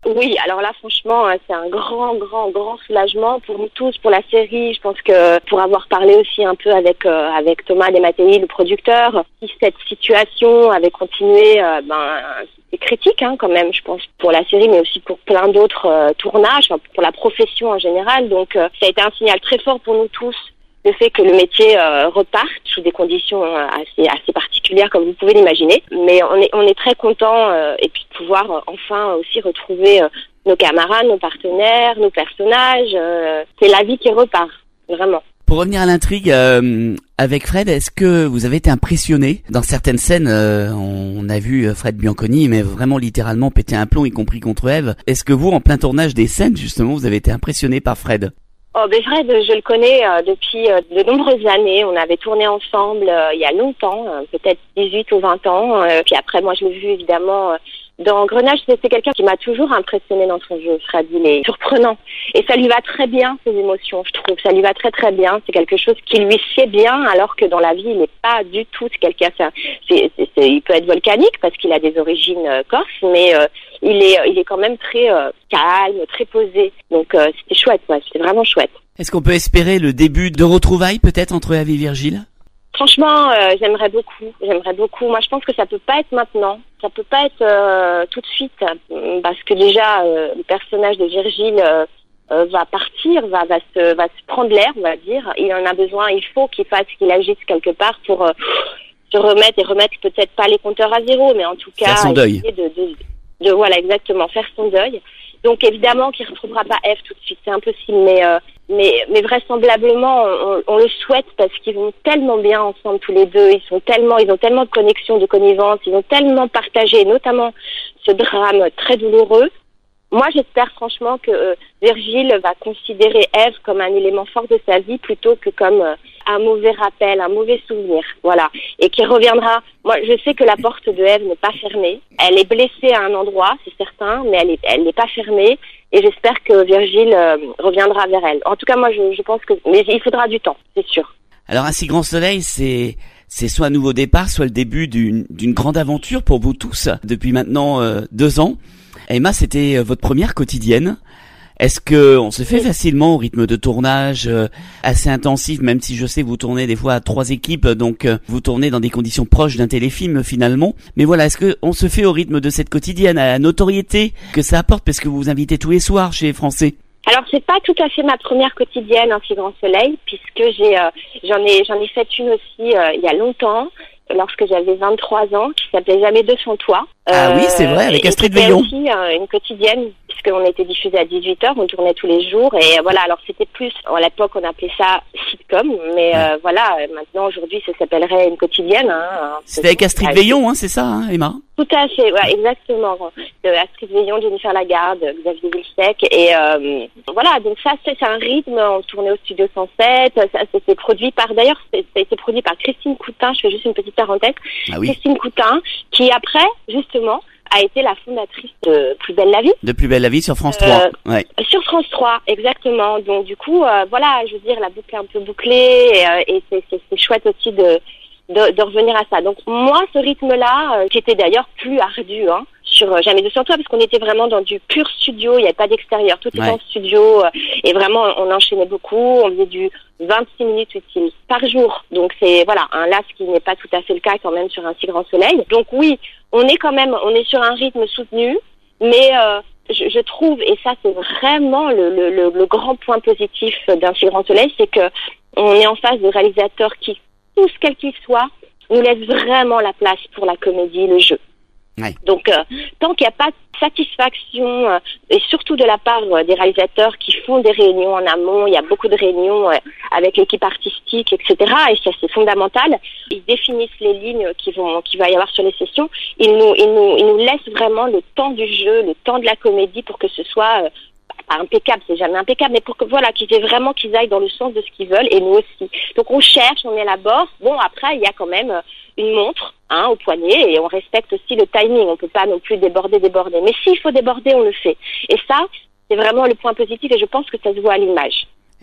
Oui, alors là, franchement, c'est un grand, grand, grand soulagement pour nous tous, pour la série. Je pense que pour avoir parlé aussi un peu avec euh, avec Thomas Desmattei, le producteur, si cette situation avait continué, euh, ben c'est critique hein, quand même, je pense, pour la série, mais aussi pour plein d'autres euh, tournages, enfin, pour la profession en général. Donc, euh, ça a été un signal très fort pour nous tous. Le fait que le métier euh, reparte sous des conditions euh, assez assez particulières comme vous pouvez l'imaginer, mais on est on est très content euh, et puis de pouvoir euh, enfin aussi retrouver euh, nos camarades, nos partenaires, nos personnages. Euh, c'est la vie qui repart vraiment. Pour revenir à l'intrigue euh, avec Fred, est-ce que vous avez été impressionné dans certaines scènes euh, On a vu Fred Bianconi, mais vraiment littéralement péter un plomb, y compris contre Ève. Est-ce que vous, en plein tournage des scènes, justement, vous avez été impressionné par Fred ? Oh, ben Fred, je le connais euh, depuis euh, de nombreuses années. On avait tourné ensemble euh, il y a longtemps, euh, peut-être dix-huit ou vingt ans. Euh, puis après, moi, je l'ai vu évidemment euh, dans Grenache. C'est, c'est quelqu'un qui m'a toujours impressionné dans son jeu. Fred, il est surprenant. Et ça lui va très bien, ses émotions, je trouve. Ça lui va très très bien. C'est quelque chose qui lui sied bien, alors que dans la vie, il n'est pas du tout. C'est quelqu'un, c'est, c'est, c'est, c'est, il peut être volcanique parce qu'il a des origines euh, corses, mais euh, il est, il est quand même très euh, calme, très posé. Donc euh, c'était chouette, ouais, c'était vraiment chouette. Est-ce qu'on peut espérer le début de retrouvailles peut-être entre Ève et Virgile ? Franchement, euh, j'aimerais beaucoup, j'aimerais beaucoup. Moi, je pense que ça peut pas être maintenant, ça peut pas être euh, tout de suite, parce que déjà euh, le personnage de Virgile euh, euh, va partir, va va se va se prendre l'air, on va dire. Il en a besoin, il faut qu'il fasse, qu'il agisse quelque part pour euh, se remettre et remettre peut-être pas les compteurs à zéro, mais en tout cas faire son deuil. De, de, de voilà exactement faire son deuil. Donc évidemment qu'il retrouvera pas Ève tout de suite, c'est impossible, mais euh, mais mais vraisemblablement on, on le souhaite parce qu'ils vont tellement bien ensemble tous les deux, ils sont tellement ils ont tellement de connexion, de connivence, ils ont tellement partagé, notamment ce drame très douloureux. Moi, j'espère franchement que euh, Virgile va considérer Ève comme un élément fort de sa vie plutôt que comme euh, un mauvais rappel, un mauvais souvenir, voilà, et qui reviendra. Moi, je sais que la porte de Ève n'est pas fermée. Elle est blessée à un endroit, c'est certain, mais elle est, elle n'est pas fermée. Et j'espère que Virgile euh, reviendra vers elle. En tout cas, moi, je, je pense que, mais il faudra du temps, c'est sûr. Alors, Un si grand soleil, c'est c'est soit un nouveau départ, soit le début d'une d'une grande aventure pour vous tous depuis maintenant euh, deux ans. Emma, c'était votre première quotidienne. Est-ce que on se fait facilement au rythme de tournage euh, assez intensif, même si je sais que vous tournez des fois à trois équipes, donc euh, vous tournez dans des conditions proches d'un téléfilm finalement. Mais voilà, est-ce que on se fait au rythme de cette quotidienne, à la notoriété que ça apporte, parce que vous vous invitez tous les soirs chez Français? Alors c'est pas tout à fait ma première quotidienne, Un si grand soleil, puisque j'ai euh, j'en ai j'en ai fait une aussi euh, il y a longtemps, lorsque j'avais vingt-trois ans, qui s'appelait Jamais deux sans toi. Ah euh, oui, c'est vrai, avec Astrid Veillon. C'était aussi euh, une quotidienne, puisqu'on était diffusé à dix-huit heures, on tournait tous les jours, et voilà, alors c'était plus, à l'époque on appelait ça sitcom, mais ouais. euh, voilà, maintenant aujourd'hui ça s'appellerait une quotidienne. Hein, c'était avec Astrid Veillon, hein, c'est ça, hein, Emma? Tout à fait, ouais, exactement. De Astrid Veillon, Jennifer Lagarde, Xavier Vilsec, et euh, voilà, donc ça c'est, c'est un rythme, on tournait au Studio cent sept, ça c'était produit par, d'ailleurs ça a été produit par Christine Coutin, je fais juste une petite parenthèse, ah oui. Christine Coutin, qui après, justement, a été la fondatrice de Plus belle la vie. De Plus belle la vie sur France trois. Euh, ouais. Sur France trois, exactement. Donc du coup, euh, voilà, je veux dire, la boucle est un peu bouclée, et, euh, et c'est, c'est, c'est chouette aussi de, de, de revenir à ça. Donc moi, ce rythme-là, euh, qui était d'ailleurs plus ardu, hein, sur euh, Jamais deux sans toi, parce qu'on était vraiment dans du pur studio, il n'y avait pas d'extérieur, tout était ouais. en studio, euh, et vraiment on enchaînait beaucoup, on faisait du vingt-six minutes utiles par jour, donc c'est voilà un las qui n'est pas tout à fait le cas quand même sur Un si grand soleil. Donc oui, on est quand même, on est sur un rythme soutenu, mais euh, je, je trouve, et ça c'est vraiment le, le, le, le grand point positif d'Un si grand soleil, c'est que on est en face de réalisateurs qui, tous quels qu'ils soient, nous laissent vraiment la place pour la comédie, le jeu. Ouais. Donc, euh, tant qu'il n'y a pas de satisfaction, euh, et surtout de la part euh, des réalisateurs qui font des réunions en amont, il y a beaucoup de réunions euh, avec l'équipe artistique, et cetera. Et ça, c'est fondamental. Ils définissent les lignes qui vont, qu'il va y avoir sur les sessions. Ils nous, ils nous, ils nous laissent vraiment le temps du jeu, le temps de la comédie pour que ce soit euh, pas impeccable, c'est jamais impeccable, mais pour que voilà, qu'ils aient vraiment qu'ils aillent dans le sens de ce qu'ils veulent, et nous aussi. Donc on cherche, on élabore. Bon, après il y a quand même une montre, hein, au poignet, et on respecte aussi le timing. On peut pas non plus déborder, déborder. Mais s'il faut déborder, on le fait. Et ça, c'est vraiment le point positif, et je pense que ça se voit à l'image.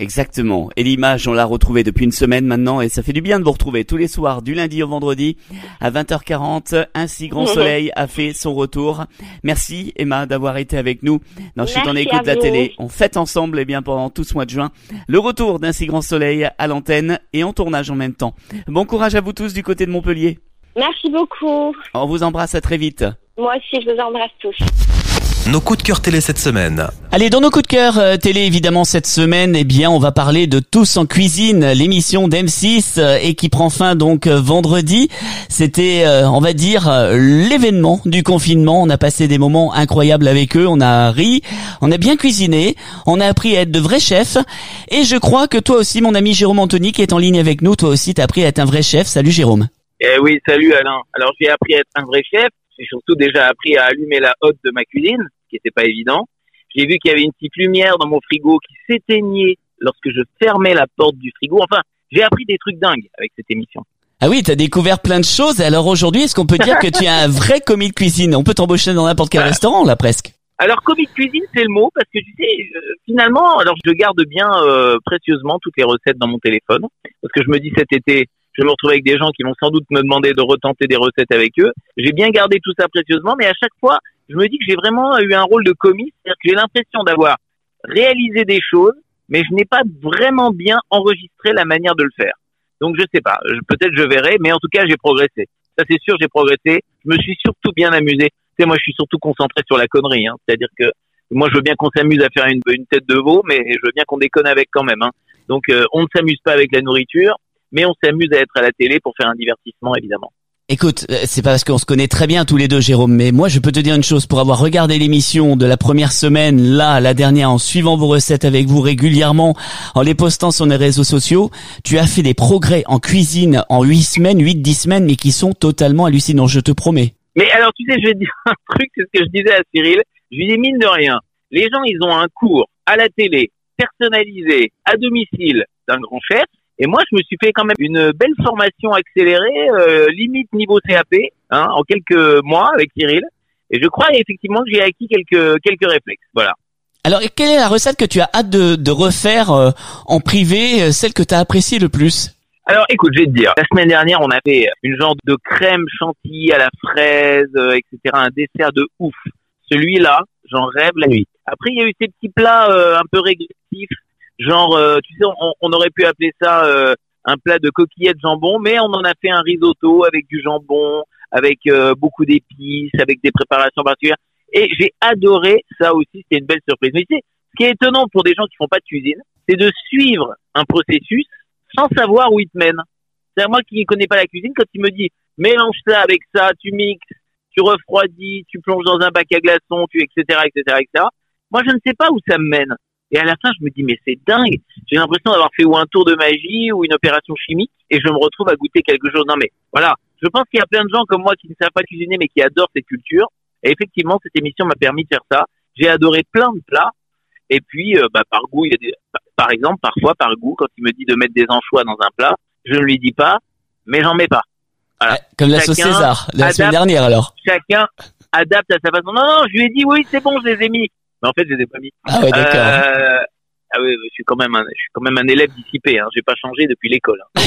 Exactement. Et l'image, on l'a retrouvée depuis une semaine maintenant et ça fait du bien de vous retrouver tous les soirs du lundi au vendredi à vingt heures quarante. Un si grand soleil a fait son retour. Merci Emma d'avoir été avec nous dans Chut en écoute la télé. On fête ensemble et bien pendant tout ce mois de juin le retour d'un si grand soleil à l'antenne et en tournage en même temps. Bon courage à vous tous du côté de Montpellier. Merci beaucoup. On vous embrasse, à très vite. Moi aussi, je vous embrasse tous. Nos coups de cœur télé cette semaine. Allez, dans nos coups de cœur euh, télé, évidemment, cette semaine, eh bien, on va parler de Tous en cuisine, l'émission d'M six euh, et qui prend fin donc euh, vendredi. C'était, euh, on va dire, euh, l'événement du confinement. On a passé des moments incroyables avec eux. On a ri, on a bien cuisiné, on a appris à être de vrais chefs. Et je crois que toi aussi, mon ami Jérôme Anthony, qui est en ligne avec nous, toi aussi, t'as appris à être un vrai chef. Salut Jérôme. Eh oui, salut Alain. Alors, j'ai appris à être un vrai chef. J'ai surtout déjà appris à allumer la hotte de ma cuisine, ce qui n'était pas évident. J'ai vu qu'il y avait une petite lumière dans mon frigo qui s'éteignait lorsque je fermais la porte du frigo. Enfin, j'ai appris des trucs dingues avec cette émission. Ah oui, t'as découvert plein de choses. Alors aujourd'hui, est-ce qu'on peut dire que tu es un vrai commis de cuisine? On peut t'embaucher dans n'importe quel restaurant, là, presque. Alors, commis de cuisine, c'est le mot, parce que tu sais, euh, finalement, alors je garde bien euh, précieusement toutes les recettes dans mon téléphone, parce que je me dis cet été, je vais me retrouver avec des gens qui vont sans doute me demander de retenter des recettes avec eux. J'ai bien gardé tout ça précieusement, mais à chaque fois, je me dis que j'ai vraiment eu un rôle de commis, c'est-à-dire que j'ai l'impression d'avoir réalisé des choses, mais je n'ai pas vraiment bien enregistré la manière de le faire. Donc je sais pas, je, peut-être je verrai, mais en tout cas j'ai progressé. Ça c'est sûr, j'ai progressé. Je me suis surtout bien amusé. Tu sais, moi je suis surtout concentré sur la connerie, hein. C'est-à-dire que moi je veux bien qu'on s'amuse à faire une, une tête de veau, mais je veux bien qu'on déconne avec quand même, hein. Donc euh, on ne s'amuse pas avec la nourriture, mais on s'amuse à être à la télé pour faire un divertissement, évidemment. Écoute, c'est pas parce qu'on se connaît très bien tous les deux, Jérôme, mais moi je peux te dire une chose, pour avoir regardé l'émission de la première semaine, là, la dernière, en suivant vos recettes avec vous régulièrement, en les postant sur les réseaux sociaux, tu as fait des progrès en cuisine en huit semaines, huit, dix semaines, mais qui sont totalement hallucinants, je te promets. Mais alors, tu sais, je vais te dire un truc, c'est ce que je disais à Cyril, je lui dis mine de rien, les gens, ils ont un cours à la télé, personnalisé, à domicile, d'un grand chef. Et moi, je me suis fait quand même une belle formation accélérée, euh, limite niveau C A P, hein, en quelques mois avec Cyril. Et je crois effectivement que j'ai acquis quelques quelques réflexes. Voilà. Alors, quelle est la recette que tu as hâte de, de refaire euh, en privé, euh, celle que tu as appréciée le plus? Alors, écoute, je vais te dire. La semaine dernière, on a fait une genre de crème chantilly à la fraise, euh, et cetera. Un dessert de ouf. Celui-là, j'en rêve la nuit. Après, il y a eu ces petits plats euh, un peu régressifs. Genre, euh, tu sais, on, on aurait pu appeler ça euh, un plat de coquillettes jambon, mais on en a fait un risotto avec du jambon, avec euh, beaucoup d'épices, avec des préparations particulières. Et j'ai adoré ça aussi, c'était une belle surprise. Mais tu sais, ce qui est étonnant pour des gens qui font pas de cuisine, c'est de suivre un processus sans savoir où il te mène. C'est à moi qui ne connais pas la cuisine, quand il me dit mélange ça avec ça, tu mixes, tu refroidis, tu plonges dans un bac à glaçons, tu et cetera, et cetera, et cetera. Moi, je ne sais pas où ça me mène. Et à la fin, je me dis, mais c'est dingue. J'ai l'impression d'avoir fait ou un tour de magie ou une opération chimique et je me retrouve à goûter quelque chose. Non, mais voilà. Je pense qu'il y a plein de gens comme moi qui ne savent pas cuisiner mais qui adorent cette culture. Et effectivement, cette émission m'a permis de faire ça. J'ai adoré plein de plats. Et puis, euh, bah, par goût, il y a des, par exemple, parfois, par goût, quand il me dit de mettre des anchois dans un plat, je ne lui dis pas, mais j'en mets pas. Voilà. Comme la sauce César, la adapte, semaine dernière, alors. Chacun adapte à sa façon. Non, non, je lui ai dit, oui, c'est bon, je les ai mis. Mais en fait, je les ai pas mis. Ah ouais, d'accord. Euh, ah oui, je suis quand même un, je suis quand même un élève dissipé, hein. J'ai pas changé depuis l'école. Hein.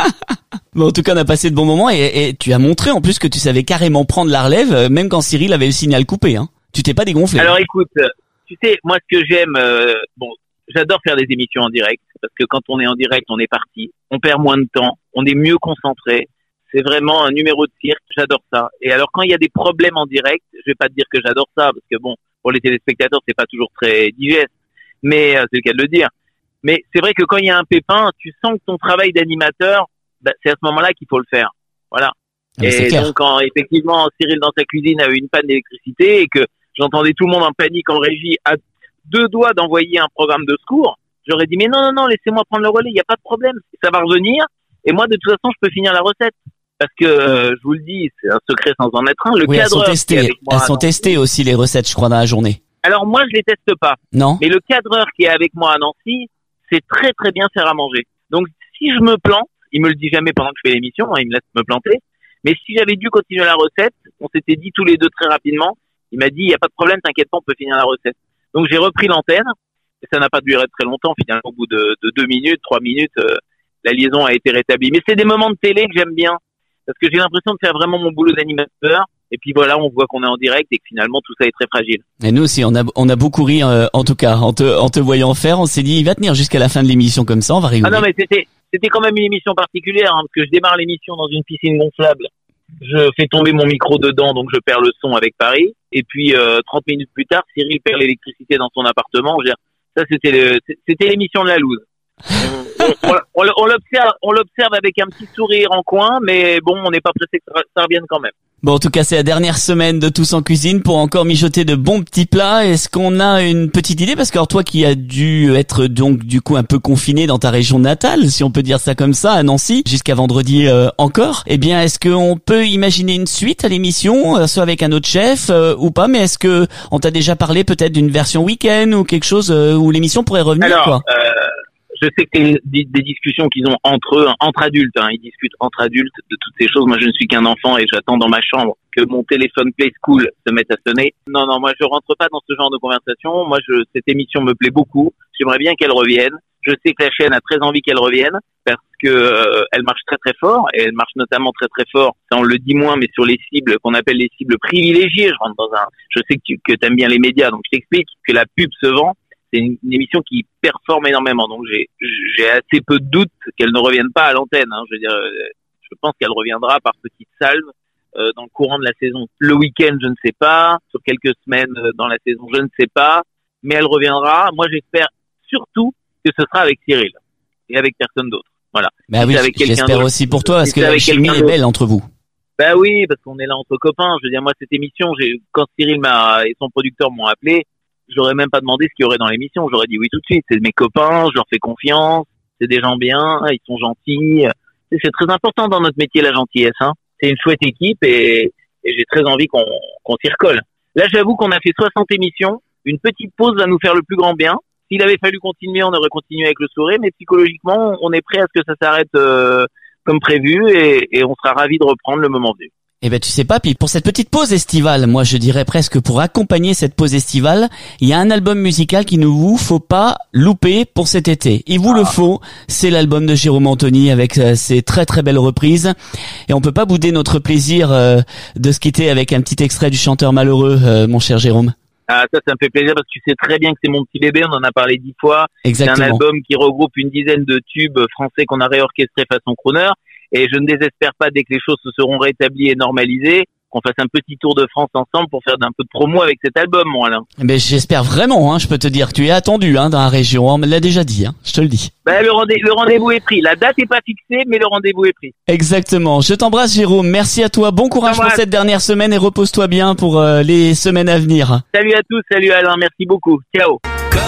Bon, en tout cas, on a passé de bons moments et, et tu as montré en plus que tu savais carrément prendre la relève, même quand Cyril avait le signal coupé, hein. Tu t'es pas dégonflé. Alors écoute, tu sais, moi ce que j'aime, euh, bon, j'adore faire des émissions en direct parce que quand on est en direct, on est parti, on perd moins de temps, on est mieux concentré. C'est vraiment un numéro de cirque, j'adore ça. Et alors quand il y a des problèmes en direct, je vais pas te dire que j'adore ça parce que bon, pour les téléspectateurs, c'est pas toujours très digeste, mais euh, c'est le cas de le dire. Mais c'est vrai que quand il y a un pépin, tu sens que ton travail d'animateur, bah, c'est à ce moment-là qu'il faut le faire. Voilà. Ah, et donc quand effectivement Cyril dans sa cuisine a eu une panne d'électricité et que j'entendais tout le monde en panique en régie à deux doigts d'envoyer un programme de secours, j'aurais dit mais non, non, non, laissez-moi prendre le relais, il n'y a pas de problème, ça va revenir et moi de toute façon je peux finir la recette. Parce que, euh, je vous le dis, c'est un secret sans en être un. Le oui, cadreur elles sont testées, avec moi, elles sont testées aussi les recettes, je crois, dans la journée. Alors moi, je les teste pas. Non. Mais le cadreur qui est avec moi à Nancy, c'est très très bien faire à manger. Donc si je me plante, il me le dit jamais pendant que je fais l'émission, hein, il me laisse me planter. Mais si j'avais dû continuer la recette, on s'était dit tous les deux très rapidement. Il m'a dit, il y a pas de problème, t'inquiète pas, on peut finir la recette. Donc j'ai repris l'antenne Et ça n'a pas duré très longtemps, finalement, au bout de, de deux minutes, trois minutes, euh, la liaison a été rétablie. Mais c'est des moments de télé que j'aime bien, parce que j'ai l'impression de faire vraiment mon boulot d'animateur. Et puis voilà, on voit qu'on est en direct et que finalement tout ça est très fragile. Et nous aussi, on a on a beaucoup ri, euh, en tout cas, en te en te voyant faire. On s'est dit, il va tenir jusqu'à la fin de l'émission comme ça, on va rigoler. Ah non, mais c'était c'était quand même une émission particulière, hein, parce que je démarre l'émission dans une piscine gonflable. Je fais tomber mon micro dedans, donc je perds le son avec Paris. Et puis euh, trente minutes plus tard, Cyril perd l'électricité dans son appartement. Je veux dire, ça c'était le, c'était l'émission de la loose. on, on, on l'observe, on l'observe avec un petit sourire en coin, mais bon, on n'est pas pressé que ça revienne quand même. Bon, en tout cas, c'est la dernière semaine de Tous en cuisine pour encore mijoter de bons petits plats. Est-ce qu'on a une petite idée? Parce que alors, toi qui as dû être donc du coup un peu confiné dans ta région natale, si on peut dire ça comme ça, à Nancy, jusqu'à vendredi euh, encore, eh bien, est-ce qu'on peut imaginer une suite à l'émission, euh, soit avec un autre chef euh, ou pas? Mais est-ce que on t'a déjà parlé peut-être d'une version week-end ou quelque chose euh, où l'émission pourrait revenir? Alors, quoi euh... je sais que c'est des, des discussions qu'ils ont entre eux, entre adultes. Hein. Ils discutent entre adultes de toutes ces choses. Moi, je ne suis qu'un enfant et j'attends dans ma chambre que mon téléphone Play School se mette à sonner. Non, non, moi, je rentre pas dans ce genre de conversation. Moi, je, cette émission me plaît beaucoup. J'aimerais bien qu'elle revienne. Je sais que la chaîne a très envie qu'elle revienne parce que euh, elle marche très très fort et elle marche notamment très très fort. Ça, on le dit moins, mais sur les cibles qu'on appelle les cibles privilégiées. Je rentre dans un. Je sais que tu que t'aimes bien les médias, donc je t'explique que la pub se vend. C'est une, une émission qui performe énormément, donc j'ai, j'ai assez peu de doutes qu'elle ne revienne pas à l'antenne. Hein. Je veux dire, je pense qu'elle reviendra par petites salves euh, dans le courant de la saison. Le week-end, je ne sais pas. Sur quelques semaines dans la saison, je ne sais pas. Mais elle reviendra. Moi, j'espère surtout que ce sera avec Cyril et avec personne d'autre. Voilà. Bah oui, avec j'espère aussi pour toi, parce que la chimie est belle entre vous. Bah oui, parce qu'on est là entre copains. Je veux dire, moi, cette émission, j'ai, quand Cyril m'a et son producteur m'ont appelé, j'aurais même pas demandé ce qu'il y aurait dans l'émission. J'aurais dit oui tout de suite. C'est mes copains, je leur fais confiance. C'est des gens bien, ils sont gentils. C'est très important dans notre métier, la gentillesse. Hein. C'est une chouette équipe et, et j'ai très envie qu'on, qu'on s'y recolle. Là, j'avoue qu'on a fait soixante émissions. Une petite pause va nous faire le plus grand bien. S'il avait fallu continuer, on aurait continué avec le sourire. Mais psychologiquement, on est prêt à ce que ça s'arrête euh, comme prévu et, et on sera ravis de reprendre le moment venu. Eh ben tu sais pas, puis pour cette petite pause estivale, moi je dirais presque pour accompagner cette pause estivale, il y a un album musical qui ne vous faut pas louper pour cet été. Il vous ah. le faut, c'est l'album de Jérôme Anthony avec euh, ses très très belles reprises. Et on peut pas bouder notre plaisir euh, de se quitter avec un petit extrait du chanteur malheureux, euh, mon cher Jérôme. Ah ça, ça me fait plaisir parce que tu sais très bien que c'est mon petit bébé, on en a parlé dix fois. Exactement. C'est un album qui regroupe une dizaine de tubes français qu'on a réorchestrés façon crooner. Et je ne désespère pas, dès que les choses se seront rétablies et normalisées, qu'on fasse un petit tour de France ensemble pour faire un peu de promo avec cet album, moi, Alain. Mais j'espère vraiment, hein, je peux te dire, tu es attendu, hein, dans la région, on me l'a déjà dit, hein, je te le dis. Ben, le, rendez- le rendez-vous est pris. La date n'est pas fixée, mais le rendez-vous est pris. Exactement. Je t'embrasse, Jérôme. Merci à toi. Bon courage pour cette dernière semaine et repose-toi bien pour euh, les semaines à venir. Salut à tous, salut Alain, merci beaucoup. Ciao.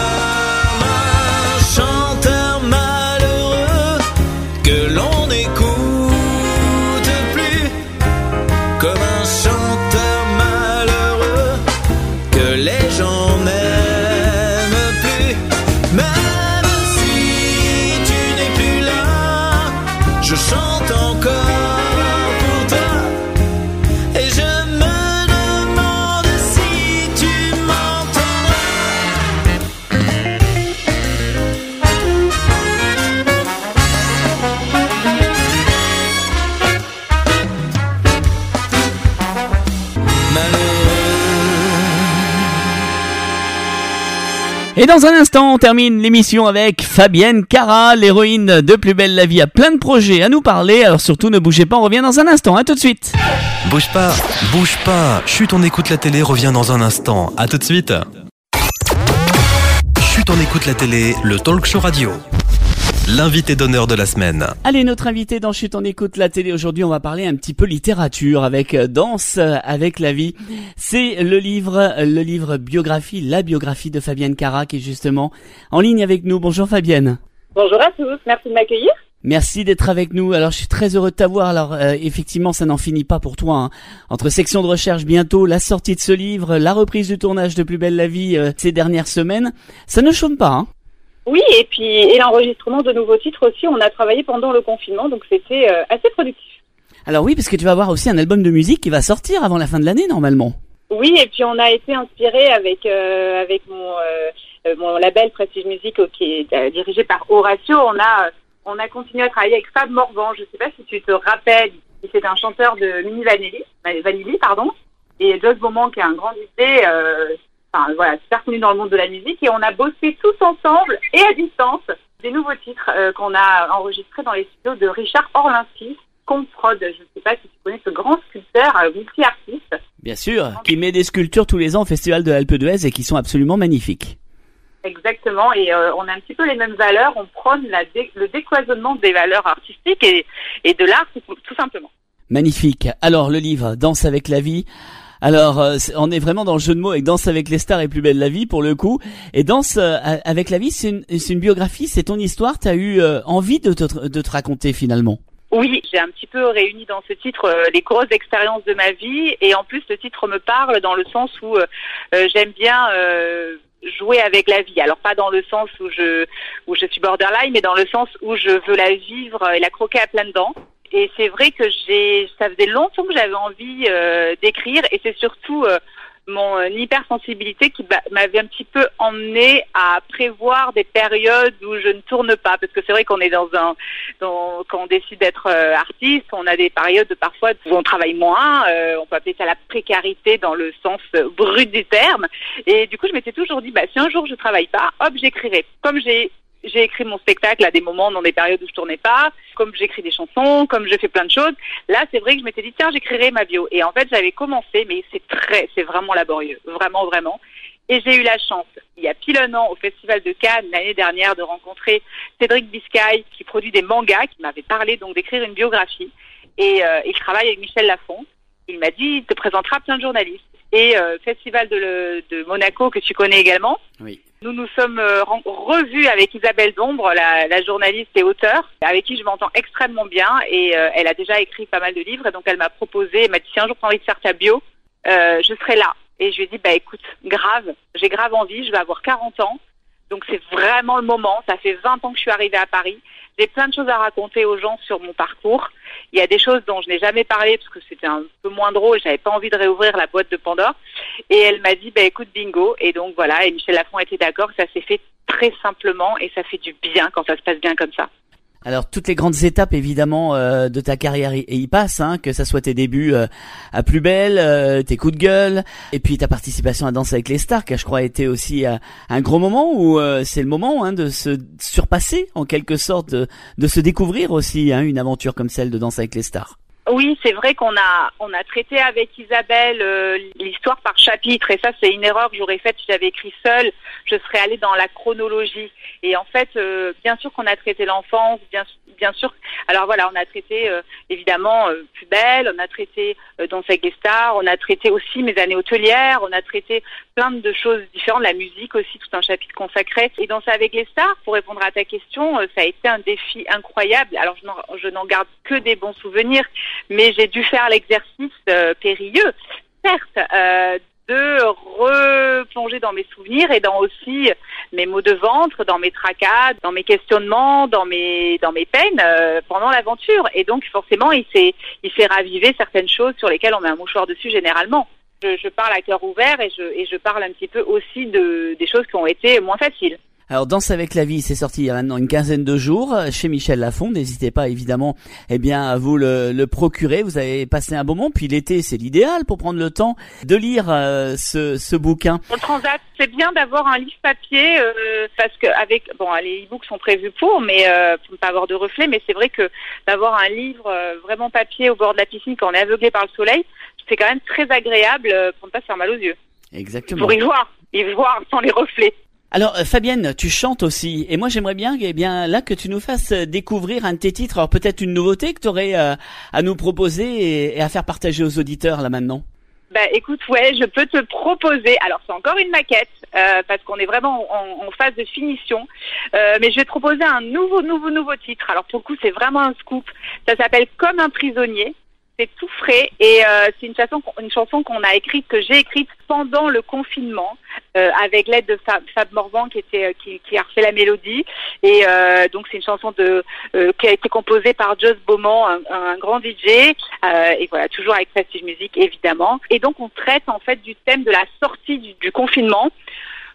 Je chante encore pour toi et je me demande si tu m'entendras. Et dans un instant, on termine l'émission avec Fabienne Cara, l'héroïne de Plus belle la vie, a plein de projets à nous parler. Alors surtout, ne bougez pas, on revient dans un instant. À tout de suite. Bouge pas, bouge pas. Chut, on écoute la télé, revient dans un instant. À tout de suite. Chut, on écoute la télé, le talk show radio. L'invité d'honneur de la semaine. Allez, notre invité dans Chut, on écoute la télé. Aujourd'hui, on va parler un petit peu littérature avec Danse avec la vie. C'est le livre, le livre biographie, la biographie de Fabienne Cara qui est justement en ligne avec nous. Bonjour Fabienne. Bonjour à tous, merci de m'accueillir. Merci d'être avec nous. Alors, je suis très heureux de t'avoir. Alors, euh, effectivement, ça n'en finit pas pour toi. Hein. Entre section de recherche bientôt, la sortie de ce livre, la reprise du tournage de Plus belle la vie euh, ces dernières semaines, ça ne chôme pas, hein. Oui, et puis et l'enregistrement de nouveaux titres aussi, on a travaillé pendant le confinement, donc c'était euh, assez productif. Alors oui, parce que tu vas avoir aussi un album de musique qui va sortir avant la fin de l'année, normalement. Oui, et puis on a été inspiré avec euh, avec mon euh, euh, mon label Prestige Music euh, qui est euh, dirigé par Horatio, on a, euh, on a continué à travailler avec Fab Morvan. Je sais pas si tu te rappelles, c'est un chanteur de Mini Vanilli, Vanilli, pardon, et Joss Beaumont qui est un grand D J, euh, enfin voilà, super connu dans le monde de la musique, et on a bossé tous ensemble et à distance des nouveaux titres euh, qu'on a enregistrés dans les studios de Richard Orlinski, Comprod. Je ne sais pas si tu connais ce grand sculpteur euh, multi-artiste. Bien sûr, qui met des sculptures tous les ans au Festival de l'Alpe d'Huez et qui sont absolument magnifiques. Exactement, et euh, on a un petit peu les mêmes valeurs, on prône la dé- le décloisonnement des valeurs artistiques et, et de l'art tout, tout simplement. Magnifique. Alors le livre Danse avec la vie. Alors, euh, on est vraiment dans le jeu de mots avec Danse avec les stars et Plus belle la vie pour le coup. Et Danse euh, avec la vie, c'est une, c'est une biographie, c'est ton histoire. T'as eu euh, envie de te, de te raconter finalement. Oui, j'ai un petit peu réuni dans ce titre euh, les grosses expériences de ma vie, et en plus le titre me parle dans le sens où euh, euh, j'aime bien euh, jouer avec la vie. Alors pas dans le sens où je où je suis borderline, mais dans le sens où je veux la vivre et la croquer à pleines dents. Et c'est vrai que j'ai, ça faisait longtemps que j'avais envie euh, d'écrire, et c'est surtout euh, mon euh, hypersensibilité qui bah, m'avait un petit peu emmenée à prévoir des périodes où je ne tourne pas, parce que c'est vrai qu'on est dans un, dans, quand on décide d'être euh, artiste, on a des périodes parfois où on travaille moins, euh, on peut appeler ça la précarité dans le sens euh, brut du terme. Et du coup, je m'étais toujours dit, bah si un jour je travaille pas, hop, j'écrirai. Comme j'ai J'ai écrit mon spectacle à des moments, dans des périodes où je tournais pas, comme j'écris des chansons, comme je fais plein de choses. Là, c'est vrai que je m'étais dit, tiens, j'écrirai ma bio. Et en fait, j'avais commencé, mais c'est très, c'est vraiment laborieux. Vraiment, vraiment. Et j'ai eu la chance, il y a pile un an, au Festival de Cannes, l'année dernière, de rencontrer Cédric Biscay, qui produit des mangas, qui m'avait parlé donc d'écrire une biographie. Et euh, il travaille avec Michel Lafon. Il m'a dit, il te présentera plein de journalistes. Et euh, Festival de, le, de Monaco, que tu connais également. Oui. Nous nous sommes euh, revus avec Isabelle Dombre, la, la journaliste et auteure, avec qui je m'entends extrêmement bien, et euh, elle a déjà écrit pas mal de livres, et donc elle m'a proposé, elle m'a dit si un jour tu as envie de faire ta bio, euh, je serai là. Et je lui ai dit bah écoute, grave, j'ai grave envie, je vais avoir quarante ans, donc c'est vraiment le moment, ça fait vingt ans que je suis arrivée à Paris, j'ai plein de choses à raconter aux gens sur mon parcours. Il y a des choses dont je n'ai jamais parlé parce que c'était un peu moins drôle, j'avais pas envie de réouvrir la boîte de Pandore. Et elle m'a dit, bah écoute, bingo. Et donc voilà, et Michel Lafon était d'accord, ça s'est fait très simplement et ça fait du bien quand ça se passe bien comme ça. Alors toutes les grandes étapes évidemment euh, de ta carrière y, y passent, hein, que ça soit tes débuts euh, à Plus belle, euh, tes coups de gueule, et puis ta participation à Danse avec les stars, qui je crois a été aussi euh, un gros moment où euh, c'est le moment hein, de se surpasser en quelque sorte, de, de se découvrir aussi hein, une aventure comme celle de Danse avec les stars. Oui, c'est vrai qu'on a on a traité avec Isabelle euh, l'histoire par chapitre, et ça c'est une erreur que j'aurais faite si j'avais écrit seule. Je serais allée dans la chronologie. Et en fait, euh, bien sûr qu'on a traité l'enfance, bien bien sûr. Alors voilà, on a traité euh, évidemment euh, Plus belle, on a traité euh, Danse avec les stars, on a traité aussi mes années hôtelières, on a traité plein de choses différentes, la musique aussi, tout un chapitre consacré. Et Danse avec les stars, pour répondre à ta question, euh, ça a été un défi incroyable. Alors je n'en, je n'en garde que des bons souvenirs, mais j'ai dû faire l'exercice euh, périlleux, certes, euh, de replonger dans mes souvenirs et dans aussi mes maux de ventre, dans mes tracas, dans mes questionnements, dans mes dans mes peines euh, pendant l'aventure. Et donc forcément, il s'est il s'est ravivé certaines choses sur lesquelles on met un mouchoir dessus généralement. Je, je parle à cœur ouvert et je et je parle un petit peu aussi de des choses qui ont été moins faciles. Alors Danse avec la vie, c'est sorti il y a maintenant une quinzaine de jours chez Michel Lafon. N'hésitez pas évidemment eh bien à vous le, le procurer. Vous avez passé un bon moment. Puis l'été, c'est l'idéal pour prendre le temps de lire euh, ce, ce bouquin. Pour le transat, c'est bien d'avoir un livre papier euh, parce que avec bon les e-books sont prévus pour, mais euh, pour ne pas avoir de reflets. Mais c'est vrai que d'avoir un livre euh, vraiment papier au bord de la piscine quand on est aveuglé par le soleil, c'est quand même très agréable euh, pour ne pas se faire mal aux yeux. Exactement. Pour y voir, y voir sans les reflets. Alors Fabienne, tu chantes aussi, et moi j'aimerais bien, eh bien là que tu nous fasses découvrir un de tes titres. Alors peut-être une nouveauté que tu aurais euh, à nous proposer et, et à faire partager aux auditeurs là maintenant. Bah écoute, ouais, je peux te proposer. Alors c'est encore une maquette euh, parce qu'on est vraiment en, en phase de finition, euh, mais je vais te proposer un nouveau, nouveau, nouveau titre. Alors pour le coup, c'est vraiment un scoop. Ça s'appelle Comme un prisonnier. C'est tout frais et euh, c'est une chanson, une chanson qu'on a écrite, que j'ai écrite pendant le confinement, euh, avec l'aide de Fab, Fab Morvan qui était qui, qui a refait la mélodie. Et euh, donc c'est une chanson de euh, qui a été composée par Joss Beaumont, un, un grand D J, euh, et voilà, toujours avec Prestige Music évidemment. Et donc on traite en fait du thème de la sortie du, du confinement,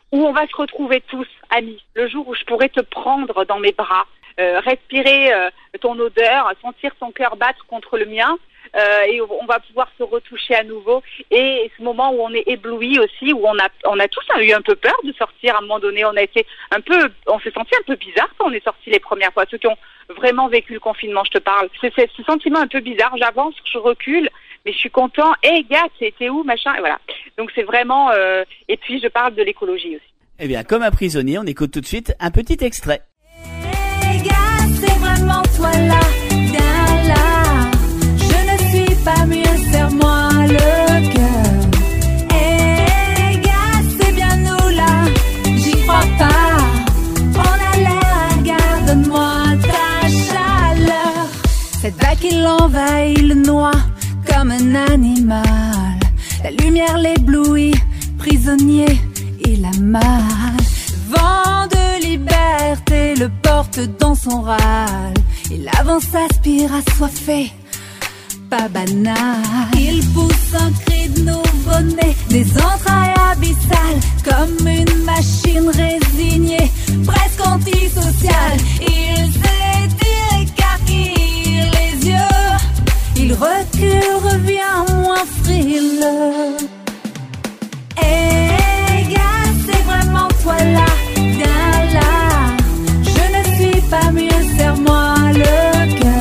où on va se retrouver tous amis, le jour où je pourrai te prendre dans mes bras, euh, respirer euh, ton odeur, sentir ton cœur battre contre le mien. Euh, et on va pouvoir se retoucher à nouveau, et ce moment où on est ébloui aussi, où on a on a tous eu un peu peur de sortir à un moment donné. On a été un peu, on s'est senti un peu bizarre quand on est sorti les premières fois. Ceux qui ont vraiment vécu le confinement, je te parle, c'est, c'est ce sentiment un peu bizarre. J'avance, je recule, mais je suis content. Eh hey, gars, t'es où, machin, et voilà. Donc c'est vraiment euh, et puis je parle de l'écologie aussi. Eh bien, comme un prisonnier, on écoute tout de suite un petit extrait. Hey gars, c'est vraiment toi là, viens là. Pas mieux, serre-moi le cœur. Hey gars, c'est bien nous là, j'y crois pas. On a l'air, garde-moi ta chaleur. Cette vague qui l'envahit, le noie comme un animal. La lumière l'éblouit, prisonnier, il a mal. Vent de liberté le porte dans son râle. Il avance, aspire, assoiffé, pas banal. Il pousse un cri de nouveau-né, des entrailles abyssales, comme une machine résignée, presque antisociale. Il s'étire, écarquille les yeux, il recule, revient moins frileux. Hey gars, c'est vraiment toi là, viens là. Je ne suis pas mieux, serre-moi le cœur.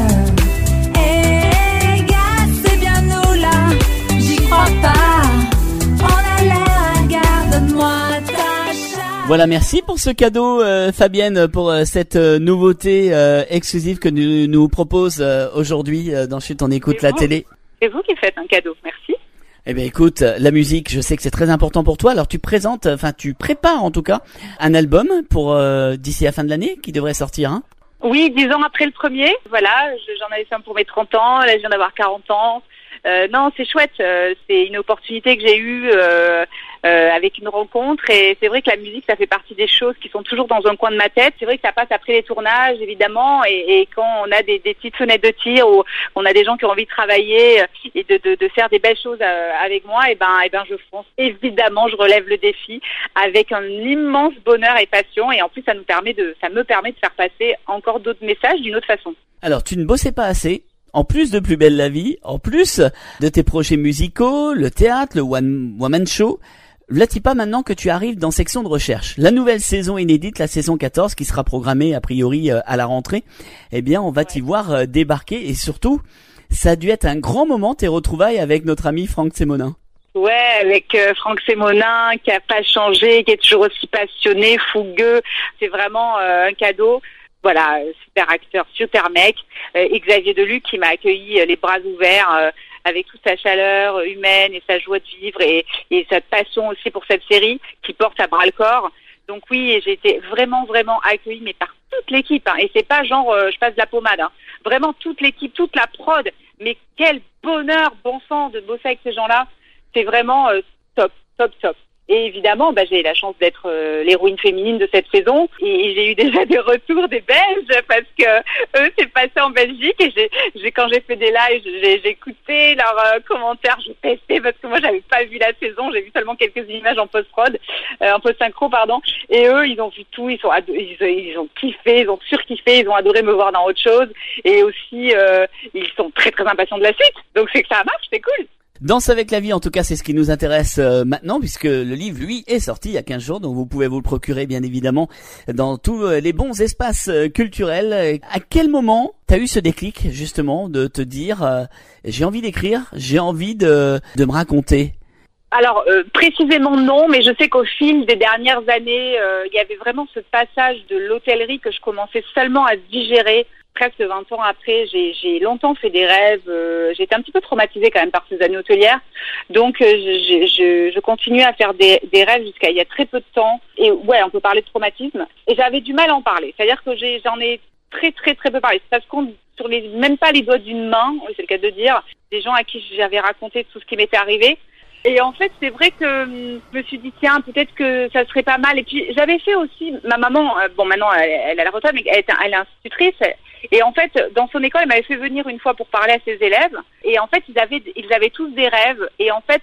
Voilà, merci pour ce cadeau, euh, Fabienne, pour euh, cette euh, nouveauté euh, exclusive que nous, nous propose euh, aujourd'hui euh, dans Chut, on écoute la télé. C'est vous qui faites un cadeau, merci. Eh bien, écoute, la musique, je sais que c'est très important pour toi. Alors, tu présentes, enfin, tu prépares en tout cas un album pour euh, d'ici la fin de l'année qui devrait sortir, hein? Oui, dix ans après le premier. Voilà, j'en avais fait un pour mes trente ans. Là, je viens d'avoir quarante ans. Euh, non, c'est chouette. Euh, c'est une opportunité que j'ai eue euh, euh, avec une rencontre. Et c'est vrai que la musique, ça fait partie des choses qui sont toujours dans un coin de ma tête. C'est vrai que ça passe après les tournages, évidemment. Et, et quand on a des, des petites fenêtres de tir où on a des gens qui ont envie de travailler et de, de, de faire des belles choses euh, avec moi, et ben, et ben, je fonce. Évidemment, je relève le défi avec un immense bonheur et passion. Et en plus, ça nous permet de, ça me permet de faire passer encore d'autres messages d'une autre façon. Alors, tu ne bossais pas assez. En plus de Plus belle la vie, en plus de tes projets musicaux, le théâtre, le one woman show, v'là-t-il pas maintenant que tu arrives dans section de recherche. La nouvelle saison inédite, la saison quatorze, qui sera programmée a priori à la rentrée, eh bien on va t'y voir débarquer, et surtout, ça a dû être un grand moment tes retrouvailles avec notre ami Franck Sémonin. Ouais, avec euh, Franck Sémonin, qui a pas changé, qui est toujours aussi passionné, fougueux. C'est vraiment euh, un cadeau. Voilà, super acteur, super mec. Euh, et Xavier Deluc qui m'a accueilli euh, les bras ouverts euh, avec toute sa chaleur humaine et sa joie de vivre et, et sa passion aussi pour cette série qui porte à bras le corps. Donc oui, j'ai été vraiment, vraiment accueillie, mais par toute l'équipe. Hein. Et c'est pas genre euh, je passe de la pommade. Hein. Vraiment toute l'équipe, toute la prod. Mais quel bonheur, bon sang de bosser avec ces gens-là. C'est vraiment euh, top, top, top. Et évidemment, bah, j'ai la chance d'être euh, l'héroïne féminine de cette saison. Et, et j'ai eu déjà des retours des Belges parce que eux, c'est passé en Belgique. Et j'ai, j'ai quand j'ai fait des lives, j'ai, j'ai écouté leurs euh, commentaires, j'ai testé parce que moi, j'avais pas vu la saison. J'ai vu seulement quelques images en post-prod, euh, en post-synchro, pardon. Et eux, ils ont vu tout. Ils sont, ado- ils, ils ont kiffé, ils ont surkiffé, ils ont adoré me voir dans autre chose. Et aussi, euh, ils sont très très impatients de la suite. Donc c'est que ça marche, c'est cool. Danse avec la vie, en tout cas, c'est ce qui nous intéresse euh, maintenant, puisque le livre, lui, est sorti il y a quinze jours, donc vous pouvez vous le procurer, bien évidemment, dans tous euh, les bons espaces euh, culturels. À quel moment t'as eu ce déclic, justement, de te dire euh, j'ai envie d'écrire, j'ai envie de, de me raconter? Alors, euh, précisément non, mais je sais qu'au fil des dernières années, euh, il y avait vraiment ce passage de l'hôtellerie que je commençais seulement à digérer. Presque vingt ans après, j'ai, j'ai longtemps fait des rêves. Euh, j'ai été un petit peu traumatisée quand même par ces années hôtelières. Donc, euh, je, je, je continue à faire des, des rêves jusqu'à il y a très peu de temps. Et ouais, on peut parler de traumatisme. Et j'avais du mal à en parler. C'est-à-dire que j'ai, j'en ai très, très, très peu parlé. Ça se compte sur les, même pas les doigts d'une main, oui, c'est le cas de dire, des gens à qui j'avais raconté tout ce qui m'était arrivé. Et en fait, c'est vrai que hum, je me suis dit, tiens, peut-être que ça serait pas mal. Et puis, j'avais fait aussi, ma maman, euh, bon, maintenant, elle, elle a la retraite, mais elle est, elle est institutrice. Et en fait, dans son école, elle m'avait fait venir une fois pour parler à ses élèves. Et en fait, ils avaient, ils avaient tous des rêves. Et en fait,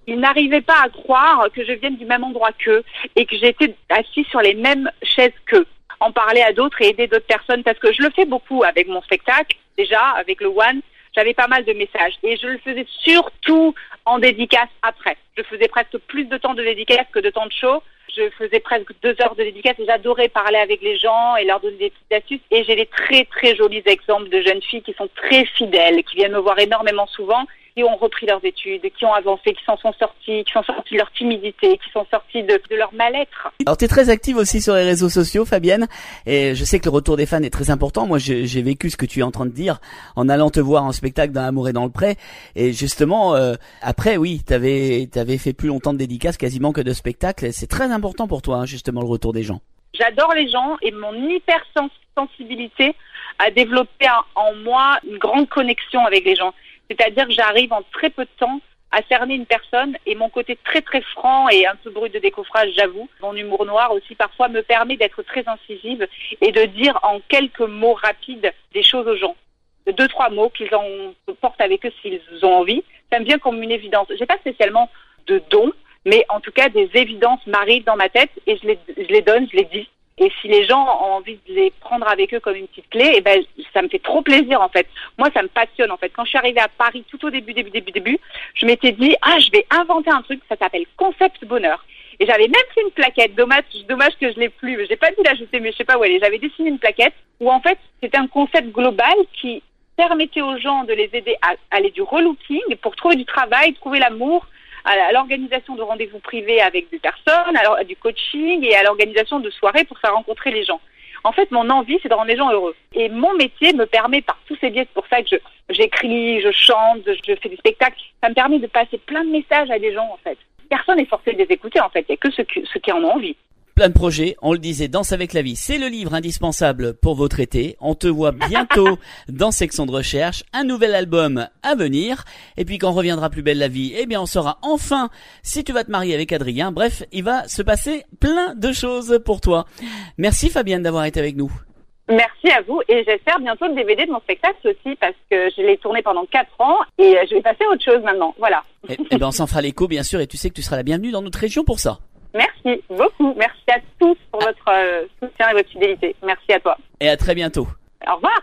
Ils n'arrivaient pas à croire que je vienne du même endroit qu'eux et que j'étais assis sur les mêmes chaises qu'eux. En parler à d'autres et aider d'autres personnes, parce que je le fais beaucoup avec mon spectacle, déjà, avec le One, j'avais pas mal de messages. Et je le faisais surtout en dédicace après. Je faisais presque plus de temps de dédicace que de temps de show. Je faisais presque deux heures de dédicace et j'adorais parler avec les gens et leur donner des petites astuces. Et j'ai des très très jolis exemples de jeunes filles qui sont très fidèles, qui viennent me voir énormément souvent, qui ont repris leurs études, qui ont avancé, qui s'en sont sortis, qui sont sortis de leur timidité, qui sont sortis de, de leur mal-être. Alors, tu es très active aussi sur les réseaux sociaux, Fabienne, et je sais que le retour des fans est très important. Moi, j'ai, j'ai vécu ce que tu es en train de dire en allant te voir en spectacle dans Amour et dans le Pré. Et justement, euh, après, oui, t'avais, t'avais fait plus longtemps de dédicaces quasiment que de spectacles. C'est très important pour toi, hein, justement, le retour des gens. J'adore les gens et mon hypersensibilité a développé en moi une grande connexion avec les gens. C'est-à-dire que j'arrive en très peu de temps à cerner une personne et mon côté très très franc et un peu brut de décoffrage, j'avoue, mon humour noir aussi parfois me permet d'être très incisive et de dire en quelques mots rapides des choses aux gens. Deux, trois mots qu'ils en portent avec eux s'ils ont envie. Ça me vient comme une évidence. J'ai pas spécialement de dons, mais en tout cas des évidences m'arrivent dans ma tête et je les, je les donne, je les dis. Et si les gens ont envie de les prendre avec eux comme une petite clé, eh ben, ça me fait trop plaisir, en fait. Moi, ça me passionne, en fait. Quand je suis arrivée à Paris, tout au début, début, début, début, je m'étais dit, ah, je vais inventer un truc, ça s'appelle Concept Bonheur. Et j'avais même fait une plaquette. Dommage, dommage que je l'ai plus. J'ai pas dû l'ajouter, mais je sais pas où elle est. J'avais dessiné une plaquette où, en fait, c'était un concept global qui permettait aux gens de les aider à aller du relooking pour trouver du travail, trouver l'amour, à l'organisation de rendez-vous privés avec des personnes, à du coaching et à l'organisation de soirées pour faire rencontrer les gens. En fait, mon envie, c'est de rendre les gens heureux. Et mon métier me permet, par tous ces biais, c'est pour ça que je, j'écris, je chante, je fais des spectacles, ça me permet de passer plein de messages à des gens, en fait. Personne n'est forcé de les écouter, en fait. Il n'y a que ceux qui, ceux qui en ont envie. Plein de projets, on le disait, Danse avec la vie, c'est le livre indispensable pour votre été. On te voit bientôt dans Section de recherche, un nouvel album à venir. Et puis quand reviendra Plus belle la vie, eh bien on saura enfin si tu vas te marier avec Adrien. Bref, il va se passer plein de choses pour toi. Merci Fabienne d'avoir été avec nous. Merci à vous et j'espère bientôt le D V D de mon spectacle aussi parce que je l'ai tourné pendant quatre ans et je vais passer à autre chose maintenant. Voilà. Et, et ben on s'en fera l'écho bien sûr et tu sais que tu seras la bienvenue dans notre région pour ça. Merci beaucoup. Merci à tous pour votre euh, soutien et votre fidélité. Merci à toi. Et à très bientôt. Au revoir.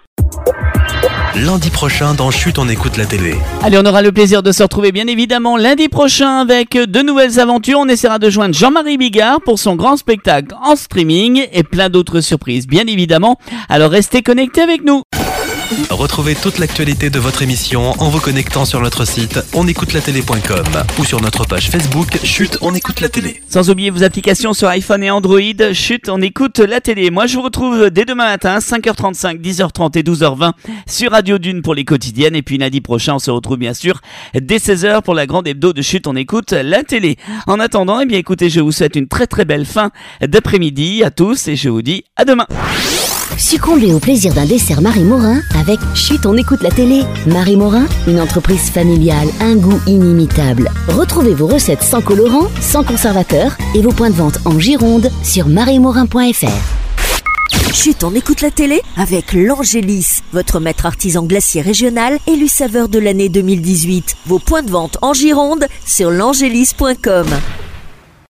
Lundi prochain dans Chut, on écoute la télé. Allez, on aura le plaisir de se retrouver bien évidemment lundi prochain avec de nouvelles aventures. On essaiera de joindre Jean-Marie Bigard pour son grand spectacle en streaming et plein d'autres surprises bien évidemment. Alors restez connectés avec nous. Retrouvez toute l'actualité de votre émission en vous connectant sur notre site on écoute la télé point com ou sur notre page Facebook Chut, on écoute la télé. Sans oublier vos applications sur iPhone et Android. Chut, on écoute la télé. Moi, je vous retrouve dès demain matin, cinq heures trente-cinq, dix heures trente et douze heures vingt sur Radio Dune pour les quotidiennes. Et puis lundi prochain, on se retrouve bien sûr dès seize heures pour la grande hebdo de Chut, on écoute la télé. En attendant, eh bien écoutez, je vous souhaite une très très belle fin d'après-midi à tous et je vous dis à demain. Succombez au plaisir d'un dessert Marie Morin avec Chut, on écoute la télé. Marie Morin, une entreprise familiale, un goût inimitable. Retrouvez vos recettes sans colorant, sans conservateur et vos points de vente en Gironde sur marie morin point f r. Chut, on écoute la télé avec l'Angélis, votre maître artisan glacier régional élu saveur de l'année deux mille dix-huit. Vos points de vente en Gironde sur l'angélis point com.